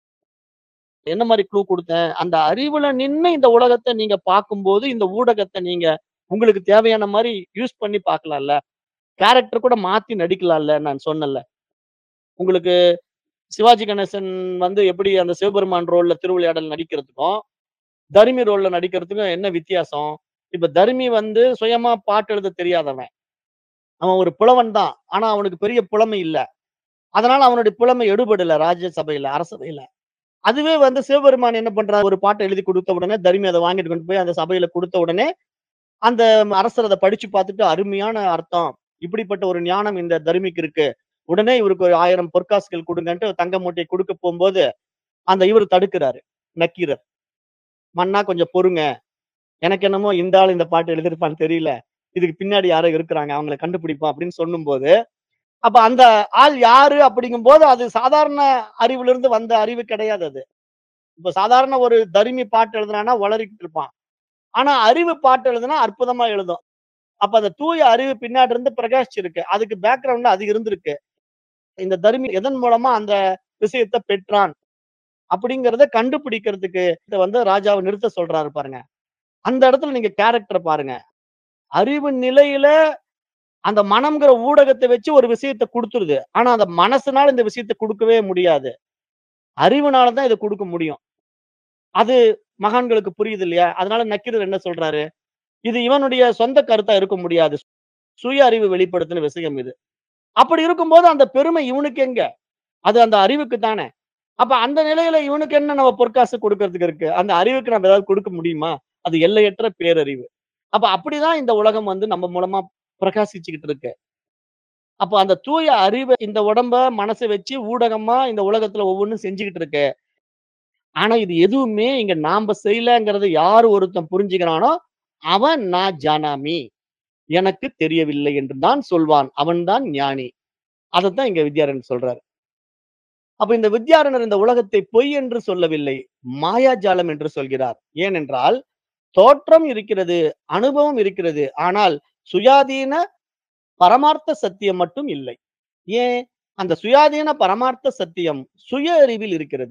என்ன மாரி க்ளூ குடுத்தேன்? அந்த அறிவுல நின்னு இந்த உலகத்த நீங்க பார்க்கும்போது, இந்த ஊடகத்த நீங்க உங்களுக்கு தேவையான மாரி யூஸ் பண்ணி பார்க்கலாம்ல. கேரக்டர் கூட மாத்தி நடிக்கலாம்ல நான் சொன்னேன்ல. உங்களுக்கு சிவாஜி கணேசன் வந்து எப்படி அந்த சிவபெருமான் ரோல்ல திருவிளையாடல் நடிக்கிறதுக்கும், தருமி ரோல்ல நடிக்கிறதுக்கும் என்ன வித்தியாசம்? இப்ப தருமி வந்து சுயமா பாட்டு எழுத தெரியாதவன். அவன் ஒரு புலவன் தான். ஆனா அவனுக்கு பெரிய புலமை இல்ல. அதனால அவனுடைய புலமை எடுபடல ராஜ்யசபையில, அரசவையில. அதுவே வந்து சிவபெருமான் என்ன பண்றாரு, ஒரு பாட்ட எழுதி குடுத்த உடனே, தருமி அத வாங்கிட்டு கொண்டு போய் அந்த சபையில குடுத்த உடனே, அந்த அரசர் அத படிச்சு பார்த்துட்டு, "அருமையான அர்த்தம். இப்படிப்பட்ட ஒரு ஞானம் இந்த தருமிக்கு இருக்கு. உடனே இவருக்கு ஒரு ஆயிரம் பொற்காசுகள் குடுங்கன்ட்டு தங்க மூட்டைய குடுக்க போம்போது, அந்த இவரு தடுக்குறாரு. நக்கீரர். "மன்னா கொஞ்சம் பொறுங்க. எனக்கு என்னமோ இந்த ஆள் இந்த பாட்டு எழுதியிருப்பான்னு தெரியல. இதுக்கு பின்னாடி யாரோ இருக்குறாங்க. அவங்கள கண்டுபிடிப்போம்." அப்படின்னு சொல்லும்போது, அப்ப அந்த ஆள் யாரு அப்படிங்கும்போது, அது சாதாரண அறிவிலிருந்து வந்த அறிவு கிடையாது அது. இப்ப சாதாரண ஒரு தருமி பாட்டு எழுதுனான்னா உளறிக்கிட்டு இருப்பான். ஆனா அறிவு பாட்டு எழுதுனா அற்புதமா எழுதும். அப்ப அந்த தூய அறிவு பின்னாடி இருந்து பிரகாசிச்சிருக்கு. அதுக்கு பேக்கிரவுண்ட்ல அது இருந்திருக்கு. இந்த தருமி எதன் மூலமா அந்த விஷயத்த பெற்றான் அப்படிங்கிறத கண்டுபிடிக்கிறதுக்கு இத வந்து ராஜாவ நிறுத்த சொல்றாரு பாருங்க. அந்த இடத்துல நீங்க கேரக்டர பாருங்க. அறிவு நிலையில அந்த மனம்ங்கிற ஊடகத்த வச்சு ஒரு விஷயத்த குடுத்துருது. ஆனா அந்த மனசுனால இந்த விஷயத்த குடுக்கவே முடியாது. அறிவுனால தான் இத குடுக்க முடியும். அது மகான்களுக்கு புரியுது இல்லையா? அதனால நக்கீரர் என்ன சொல்றாரு? இது இவனுடைய சொந்த கருத்தா இருக்க முடியாது. சுய அறிவு வெளிப்படுத்தின விஷயம் இது. அப்படி இருக்கும்போது அந்த பெருமை இவனுக்கு எங்க? அது அந்த அறிவுக்கு தானே. அப்ப அந்த நிலையில இவனுக்கு என்ன நம்ம பொற்காசு குடுக்கறதுக்கு இருக்கு? அந்த அறிவுக்கு நம்ம ஏதாவது குடுக்க முடியுமா? அது எல்லையற்ற பேரறிவு. அப்ப அப்படிதான் இந்த உலகம் வந்து நம்ம மூலமா பிரகாசிச்சுக்கிட்டு இருக்கு. அப்ப அந்த தூய அறிவ இந்த உடம்ப, மனச வச்சு ஊடகமா இந்த உலகத்துல ஒவ்வொன்னும் செஞ்சுகிட்டு இருக்கு. ஆனா இது எதுவுமே இங்க நாம்ப செய்யலங்கிறத யாரு ஒருத்தன் புரிஞ்சுக்கிறானோ, அவன் நான் ஜானாமி. எனக்கு தெரியவில்லை என்று தான் சொல்வான். அவன் தான் ஞானி. அதத்தான் இங்க வித்யாரண்யர் சொல்றாரு. அப்ப இந்த வித்யாரண்யர் இந்த உலகத்தை பொய் என்று சொல்லவில்லை. மாயாஜாலம் என்று சொல்கிறார். ஏனென்றால், தோற்றம் இருக்கிறது, அனுபவம் இருக்கிறது. ஆனால் சுயாதீன பரமார்த்த சத்தியம் மட்டும் இல்லை. ஏன்? அந்த சுயாதீன பரமார்த்த சத்தியம் சுய அறிவில் இருக்கிறது.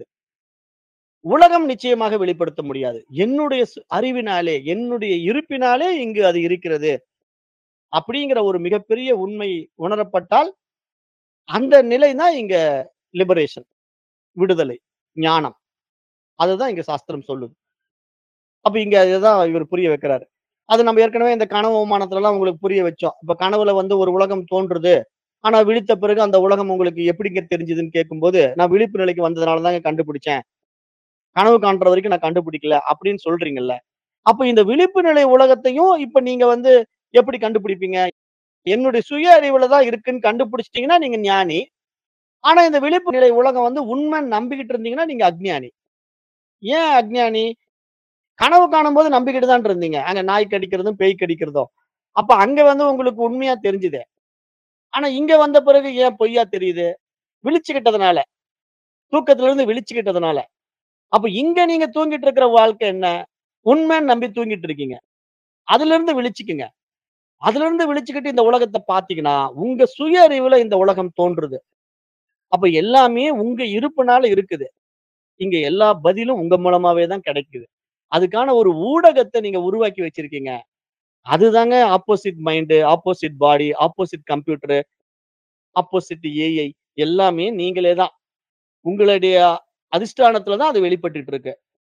உலகம் நிச்சயமாக வெளிப்படுத்த முடியாது. என்னுடைய சு அறிவினாலே, என்னுடைய இருப்பினாலே இங்கு அது இருக்கிறது. அப்படிங்கிற ஒரு மிகப்பெரிய உண்மை உணரப்பட்டால், அந்த நிலை தான் இங்க லிபரேஷன். விடுதலை, ஞானம். அதுதான் இங்க சாஸ்திரம் சொல்லுது. அப்ப இங்க அதுதான் இவரு புரிய வைக்கிறாரு. அது நம்ம ஏற்கனவே இந்த கனவு ஓமானத்துலலாம் உங்களுக்கு புரிய வச்சோம். இப்ப கனவுல வந்து ஒரு உலகம் தோன்றுது. ஆனா விழித்த பிறகு அந்த உலகம் உங்களுக்கு எப்படிங்க தெரிஞ்சதுன்னு கேட்கும்போது, நான் விழிப்பு நிலைக்கு வந்ததுனால தாங்க கண்டுபிடிச்சேன். கனவு காண்ற வரைக்கும் நான் கண்டுபிடிக்கல அப்படின்னு சொல்றீங்கல்ல. அப்ப இந்த விழிப்பு நிலை உலகத்தையும் இப்ப நீங்க வந்து எப்படி கண்டுபிடிப்பீங்க? என்னுடைய சுய அறிவுல தான் இருக்குன்னு கண்டுபிடிச்சிட்டீங்கன்னா நீங்க ஞானி. ஆனா இந்த விழிப்பு நிலை உலகம் வந்து உண்மைன்னு நம்பிக்கிட்டு இருந்தீங்கன்னா நீங்க அஞ்ஞானி. ஏன் அஞ்ஞானி? கனவு காணும்போது நம்பிக்கிட்டு தான் இருந்தீங்க. அங்க நாய் கடிக்கிறதும், பேய் கடிக்கிறதும். அப்ப அங்க வந்து உங்களுக்கு உண்மையா தெரிஞ்சுதே. ஆனா இங்க வந்த பிறகு ஏன் பொய்யா தெரியுது? விழிச்சுக்கிட்டதுனால. தூக்கத்துல இருந்து விழிச்சுக்கிட்டதுனால. அப்ப இங்க நீங்க தூங்கிட்டு இருக்கிற வாழ்க்கை என்ன? உண்மைன்னு நம்பி தூங்கிட்டு இருக்கீங்க. அதிலிருந்து விழிச்சுக்குங்க. அதிலிருந்து விழிச்சுக்கிட்டு இந்த உலகத்த பார்த்தீங்கன்னா, உங்க சுய அறிவுல இந்த உலகம் தோன்றுது. அப்ப எல்லாமே உங்க இருப்புனால இருக்குது. இங்க எல்லா பதிலும் உங்க மூலமாவே தான் கிடைக்குது. அதுக்கான ஒரு ஊடகத்த நீங்க உருவாக்கி வச்சிருக்கீங்க. அதுதாங்க opposite mind, opposite body, opposite computer, opposite AI எல்லாமே நீங்களே தான். உங்களுடைய அதிஷ்டானத்துல தான் அது வெளிப்பட்டுட்டு இருக்கு.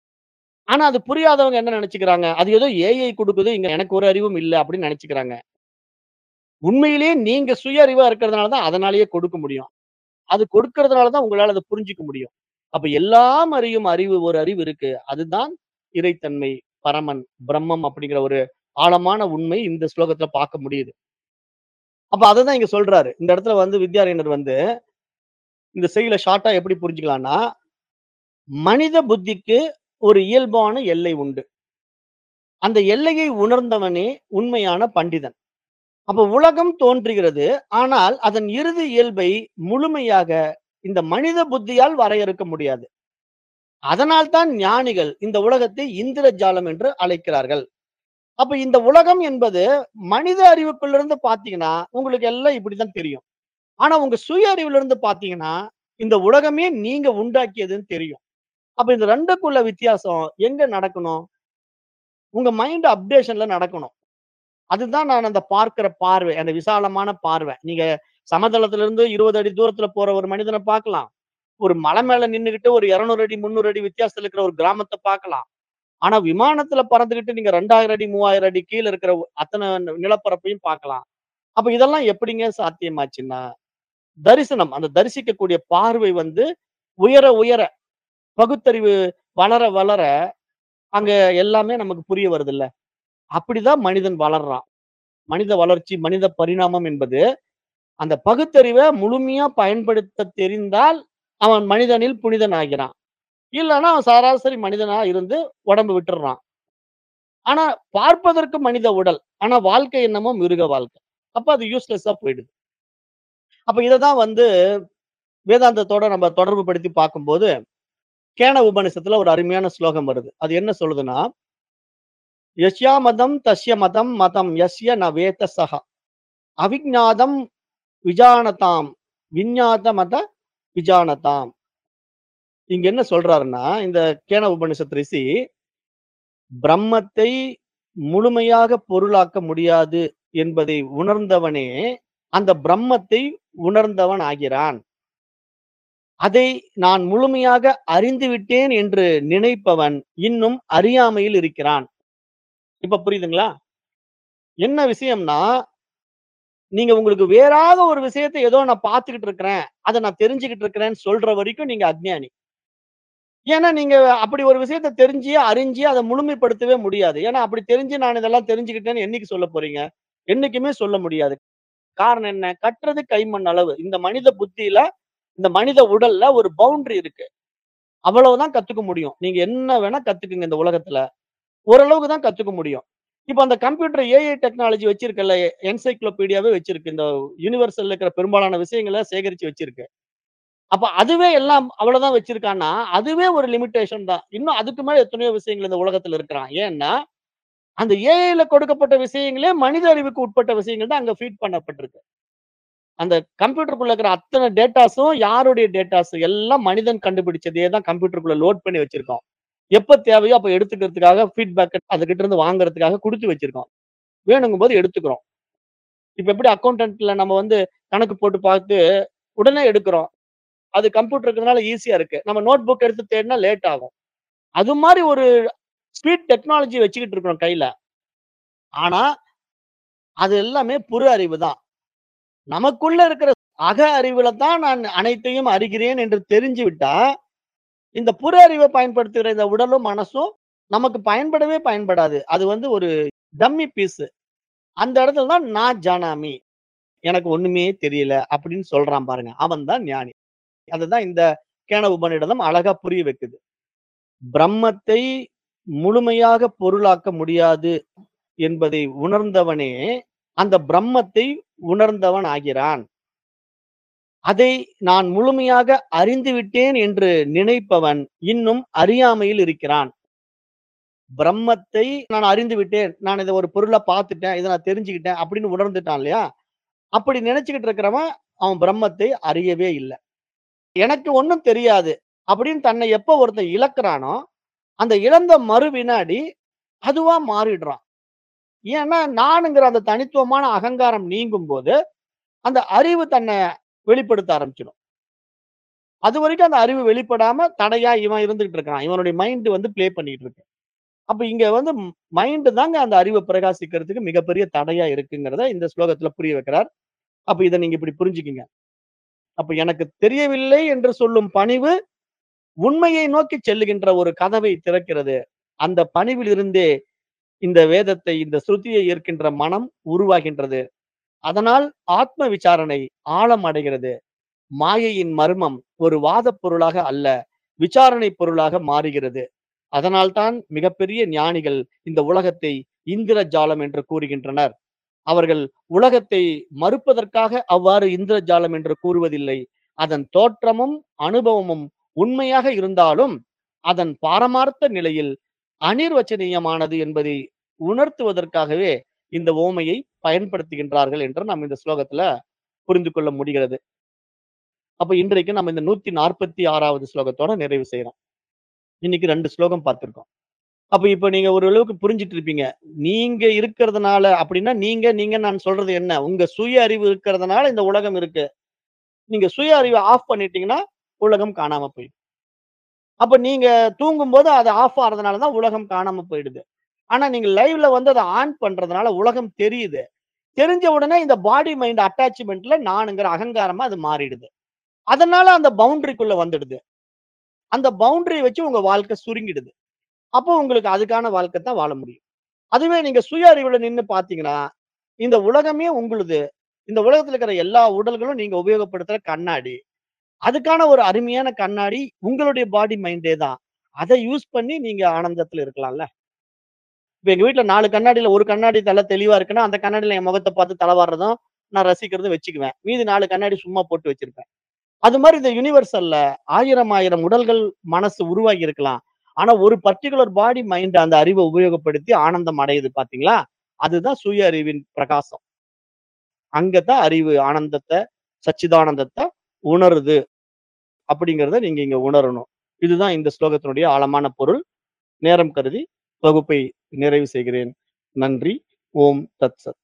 ஆனா அது புரியாதவங்க என்ன நெனச்சுக்கிறாங்க? அது ஏதோ ஏஐ குடுக்குது. இங்க எனக்கு ஒரு அறிவும் இல்ல அப்படின்னு நெனச்சுக்கிறாங்க. உண்மையிலேயே நீங்க சுய அறிவா இருக்கிறதுனால தான் அதனாலேயே கொடுக்க முடியும். அது கொடுக்கிறதுனால தான் உங்களால அத புரிஞ்சுக்க முடியும். அப்ப எல்லாம் அறியும் அறிவு ஒரு அறிவு இருக்கு. அதுதான் இறைத்தன்மை, பரமன், பிரம்மம் அப்படிங்கிற ஒரு ஆழமான உண்மை இந்த ஸ்லோகத்துல பார்க்க முடியுது. அப்ப அததான் இங்க சொல்றாரு. இந்த இடத்துல வந்து வித்யாரண்யர் வந்து இந்த செய்யுள ஷார்ட்டா எப்படி புரிஞ்சுக்கலாம்னா, மனித புத்திக்கு ஒரு இயல்பான எல்லை உண்டு. அந்த எல்லையை உணர்ந்தவனே உண்மையான பண்டிதன். அப்ப உலகம் தோன்றுகிறது. ஆனால் அதன் இறுதி இயல்பை முழுமையாக இந்த மனித புத்தியால் வரையறுக்க முடியாது. அதனால் தான் ஞானிகள் இந்த உலகத்தை இந்திரஜாலம் என்று அழைக்கிறார்கள். அப்ப இந்த உலகம் என்பது மனித அறிவுக்குள்ளிருந்து பார்த்தீங்கன்னா, உங்களுக்கு எல்லாம் இப்படித்தான் தெரியும். ஆனா உங்க சுய அறிவிலிருந்து பார்த்தீங்கன்னா, இந்த உலகமே நீங்க உண்டாக்கியதுன்னு தெரியும். அப்ப இந்த ரெண்டுக்குள்ள வித்தியாசம் எங்க நடக்கணும்? உங்க மைண்ட் அப்டேஷன்ல நடக்கணும். அதுதான் நான் அந்த பார்க்கிற பார்வை. அந்த விசாலமான பார்வை. நீங்க சமதளத்திலிருந்து இருபது அடி தூரத்துல போற ஒரு மனிதன பார்க்கலாம். ஒரு மலை மேல நின்னுகிட்டு ஒரு இருநூறு அடி, முந்நூறு அடி வித்தியாசத்துல இருக்கிற ஒரு கிராமத்த பார்க்கலாம். ஆனா விமானத்துல பறந்துகிட்டு நீங்க இரண்டாயிரம் அடி, மூவாயிரம் அடி கீழ இருக்கிற ஒ அத்தன நிலப்பரப்பையும் பார்க்கலாம். அப்ப இதெல்லாம் எப்படிங்க சாத்தியமாச்சுன்னா, தரிசனம். அந்த தரிசிக்கக்கூடிய பார்வை வந்து உயர, உயர பகுத்தறிவு வளர, வளர அங்க எல்லாமே நமக்கு புரிய வருதுல்ல. அப்படிதான் மனிதன் வளர்றான். மனித வளர்ச்சி, மனித பரிணாமம் என்பது அந்த பகுத்தறிவ முழுமையா பயன்படுத்த தெரிந்தால், அவன் மனிதனில் புனிதன் ஆகிறான். இல்லன்னா அவன் சராசரி மனிதனா இருந்து உடம்பு விட்டுர்றான். ஆனா பார்ப்பதற்கு மனித உடல். ஆனா வாழ்க்கை என்னமோ மிருக வாழ்க்கை. அப்ப அது யூஸ்லெஸ்ஸா போயிடுது. அப்ப இததான் வந்து வேதாந்தத்தோட நம்ம தொடர்பு படுத்தி பார்க்கும்போது, கேன உபநிஷத்துல ஒரு அருமையான ஸ்லோகம் வருது. அது என்ன சொல்லுதுன்னா, "யஸ்யா மதம் தஸ்ய மதம் மதம் யஸ்ய ந வேத சஹ. அவிஜ்ஞாதம் விஜானதாம் விஞ்ஞாத மத விஜானதாம்." இங்க என்ன சொல்றாருன்னா, இந்த கேன உபநிஷத் ரிஷி, பிரம்மத்தை முழுமையாக பொருளாக்க முடியாது என்பதை உணர்ந்தவனே, அந்த பிரம்மத்தை உணர்ந்தவன் ஆகிறான். அதை நான் முழுமையாக அறிந்து விட்டேன் என்று நினைப்பவன் இன்னும் அறியாமையில் இருக்கிறான். இப்ப புரியுதுங்களா? என்ன விஷயம்னா, நீங்க உங்களுக்கு வேறாத ஒரு விஷயத்த ஏதோ நான் பார்த்துக்கிட்டு இருக்கிறேன். அத நான் தெரிஞ்சுகிட்டு இருக்கிறேன்னு சொல்ற வரைக்கும் நீங்க அஞ்ஞானி. ஏன்னா, நீங்க அப்படி ஒரு விஷயத்த தெரிஞ்சு, அறிஞ்சு அத முழுமைப்படுத்தவே முடியாது. ஏன்னா, அப்படி தெரிஞ்சு நான் இதெல்லாம் தெரிஞ்சுக்கிட்டேன்னு என்னைக்கு சொல்லப் போறீங்க? என்னைக்குமே சொல்ல முடியாது. காரணம் என்ன? கற்றது கைமண் அளவு. இந்த மனித புத்தியில, இந்த மனித உடல்ல ஒரு பவுண்டரி இருக்கு. அவ்வளவுதான் கத்துக்க முடியும். நீங்க என்ன வேணா கத்துக்குங்க இந்த உலகத்துல. ஓரளவுக்கு தான் கத்துக்க முடியும். இப்ப அந்த கம்ப்யூட்டர் ஏஐ டெக்னாலஜி வச்சிருக்குல்ல, என்சைக்ளோபீடியாவே வச்சிருக்கு. இந்த யுனிவர்சல்ல இருக்கிற பெரும்பாலான விஷயங்கள சேகரிச்சு வச்சிருக்கு. அப்ப அதுவே எல்லாம் அவ்வளவுதான் வச்சிருக்கான்னா, அதுவே ஒரு லிமிட்டேஷன் தான். இன்னும் அதுக்கு மேல எத்தனையோ விஷயங்கள் இந்த உலகத்துல இருக்கிறான். ஏன்னா, அந்த ஏஐல கொடுக்கப்பட்ட விஷயங்களே மனித அறிவுக்கு உட்பட்ட விஷயங்கள் தான் அங்க ஃபீட் பண்ணப்பட்டிருக்கு. அந்த கம்ப்யூட்டருக்குள்ள இருக்கிற அத்தன டேட்டாஸும் யாருடைய டேட்டாஸ்? எல்லாம் மனிதன் கண்டுபிடிச்சதே தான் கம்ப்யூட்டருக்குள்ள லோட் பண்ணி வச்சிருக்கோம். எப்ப தேவையோ அப்ப எடுத்துக்கிறதுக்காக ஃபீட்பேக் அதுகிட்ட இருந்து வாங்குறதுக்காக குடுத்து வச்சிருக்கோம். வேணுங்கும்போது எடுத்துக்கிறோம். இப்ப எப்படி அக்கவுண்டன்ட்ல நம்ம வந்து கணக்கு போட்டு பார்த்து உடனே எடுக்கிறோம். அது கம்ப்யூட்டர் இருக்கிறதுனால ஈஸியா இருக்கு. நம்ம நோட் புக் எடுத்து தேடினா லேட் ஆகும். அது மாரி ஒரு ஸ்பீட் டெக்னாலஜி வச்சுக்கிட்டு இருக்கிறோம் கையில. ஆனா, அது எல்லாமே புற அறிவு தான். நமக்குள்ள இருக்கிற அக அறிவுல தான் நான் அனைத்தையும் அறிகிறேன் என்று தெரிஞ்சு விட்டா, இந்த புற அறிவ பயன்படுத்துகிற இந்த உடலும், மனசும் நமக்கு பயன்படவே பயன்படாது. அது வந்து ஒரு டம்மி பீஸு. அந்த இடத்துல தான் நான் ஜானாமி. எனக்கு ஒண்ணுமே தெரியல அப்படின்னு சொல்றான் பாருங்க. அவன் தான் ஞானி. அதுதான் இந்த கேன உபநிடதம் அழகா புரிய வைக்குது. பிரம்மத்தை முழுமையாக பொருளாக்க முடியாது என்பதை உணர்ந்தவனே, அந்த பிரம்மத்தை உணர்ந்தவன் ஆகிறான். அதை நான் முழுமையாக அறிந்து விட்டேன் என்று நினைப்பவன் இன்னும் அறியாமையில் இருக்கிறான். பிரம்மத்தை நான் அறிந்து விட்டேன். நான் இத ஒரு பொருளா பார்த்துட்டேன். இத நான் தெரிஞ்சுக்கிட்டேன் அப்படின்னு உணர்ந்துட்டான் இல்லையா? அப்படி நினைச்சுக்கிட்டு இருக்கிறவன், அவன் பிரம்மத்தை அறியவே இல்ல. எனக்கு ஒண்ணும் தெரியாது அப்படின்னு தன்னை எப்ப ஒருத்தன் இழக்கிறானோ, அந்த இழந்த மறு வினாடி அதுவா மாறிடுறான். ஏன்னா, நானுங்கிற அந்த தனித்துவமான அகங்காரம் நீங்கும்போது, அந்த அறிவு தன்ன வெளிப்படுத்த ஆரம்பிச்சுடும். அதுவரைக்கும் அந்த அறிவு வெளிப்படாம தடையா இவன் இருந்துகிட்டு இருக்கான். இவனுடைய மைண்ட் வந்து ப்ளே பண்ணிட்டு இருக்கு. அப்ப இங்க வந்து மைண்ட் தாங்க அந்த அறிவ பிரகாசிக்கிறதுக்கு மிகப்பெரிய தடையா இருக்குங்கிறத இந்த ஸ்லோகத்துல புரிய வைக்கிறார். அப்ப இத நீங்க இப்படி புரிஞ்சுக்கங்க. அப்ப எனக்கு தெரியவில்லை என்று சொல்லும் பணிவு, உண்மையை நோக்கி செல்லுகின்ற ஒரு கதவை திறக்கிறது. அந்த பணிவில் இருந்தே இந்த வேதத்தை, இந்த ஸ்ருதியை ஏற்கின்ற மனம் உருவாகின்றது. அதனால் ஆத்ம விசாரணை ஆழம் அடைகிறது. மாயையின் மர்மம் ஒரு வாதப் பொருளாக அல்ல, விசாரணை பொருளாக மாறுகிறது. அதனால்தான் மிகப்பெரிய ஞானிகள் இந்த உலகத்தை இந்திரஜாலம் என்று கூறுகின்றனர். அவர்கள் உலகத்தை மறுப்பதற்காக அவ்வாறு இந்திரஜாலம் என்று கூறுவதில்லை. அதன் தோற்றமும், அனுபவமும் உண்மையாக இருந்தாலும், அதன் பாரமார்த்த நிலையில் அநிர்வச்சனீயமானது என்பதை உணர்த்துவதற்காகவே இந்த உவமையை பயன்படுத்துகின்றார்கள் என்று நாம் இந்த ஸ்லோகத்துல புரிந்து கொள்ள முடிகிறது. அப்ப இன்றைக்கு நம்ம இந்த நூத்தி நாற்பத்தி ஆறாவது ஸ்லோகத்தோட நிறைவு செய்றோம். இன்னைக்கு ரெண்டு ஸ்லோகம் பார்த்திருக்கோம். அப்ப இப்ப நீங்க ஓரளவுக்கு புரிஞ்சுட்டு இருப்பீங்க. நீங்க இருக்கிறதுனால அப்படின்னா, நீங்க நீங்க நான் சொல்றது என்ன? உங்க சுய அறிவு இருக்கிறதுனால இந்த உலகம் இருக்கு. நீங்க சுய அறிவ ஆஃப் பண்ணிட்டீங்கன்னா, உலகம் காணாம போயிடும். அப்ப நீங்க தூங்கும்போது அது ஆஃப் ஆறதுனால தான் உலகம் காணாம போயிடுது. ஆனா நீங்க லைவ்ல வந்து அத ஆன் பண்றதுனால உலகம் தெரியுது. தெரிஞ்ச உடனே இந்த பாடி மைண்ட் அட்டாச்மென்ட்ல நானுங்கிற அகங்காரமா அது மாறிடுது. அதனால அந்த பவுண்டரிக்குள்ள வந்துடுது. அந்த பவுண்டரிய வச்சு உங்க வாழ்க்கை சுருங்கிடுது. அப்போ உங்களுக்கு அதுக்கான வாழ்க்கை தான் வாழ முடியும். அதுவே நீங்க சுய அறிவுல நின்னு பார்த்தீங்கன்னா, இந்த உலகமே உங்களுது. இந்த உலகத்துல இருக்கிற எல்லா உடல்களும் நீங்க உபயோகப்படுத்துற கண்ணாடி. அதுக்கான ஒரு அருமையான கண்ணாடி உங்களுடைய பாடி மைண்டே தான். அத யூஸ் பண்ணி நீங்க ஆனந்தத்துல இருக்கலாம்ல. இப்ப எங்க வீட்ல நாலு கண்ணாடில ஒரு கண்ணாடி தல தெளிவா இருக்குன்னா, அந்த கண்ணாடில என் முகத்த பார்த்து தல வார்றதும், நான் ரசிக்கிறதும் வச்சுக்குவேன். மீதி நாலு கண்ணாடி சும்மா போட்டு வச்சிருப்பேன். அது மாரி இந்த யுனிவர்சல்ல ஆயிரம், ஆயிரம் உடல்கள், மனசு உருவாகி இருக்கலாம். ஆனா ஒரு பர்ட்டிகுலர் பாடி மைண்ட் அந்த அறிவ உபயோகப்படுத்தி ஆனந்தம் அடையுது பார்த்தீங்களா? அதுதான் சுய அறிவின் பிரகாசம். அங்க தான் அறிவு ஆனந்தத்த, சச்சிதானந்தத்த உணருது அப்படிங்கிறத நீங்க இங்க உணரணும். இதுதான் இந்த ஸ்லோகத்தினுடைய ஆழமான பொருள். நேரம் கருதி வகுப்பை நிறைவு செய்கிறேன். நன்றி. ஓம் தத் சத்.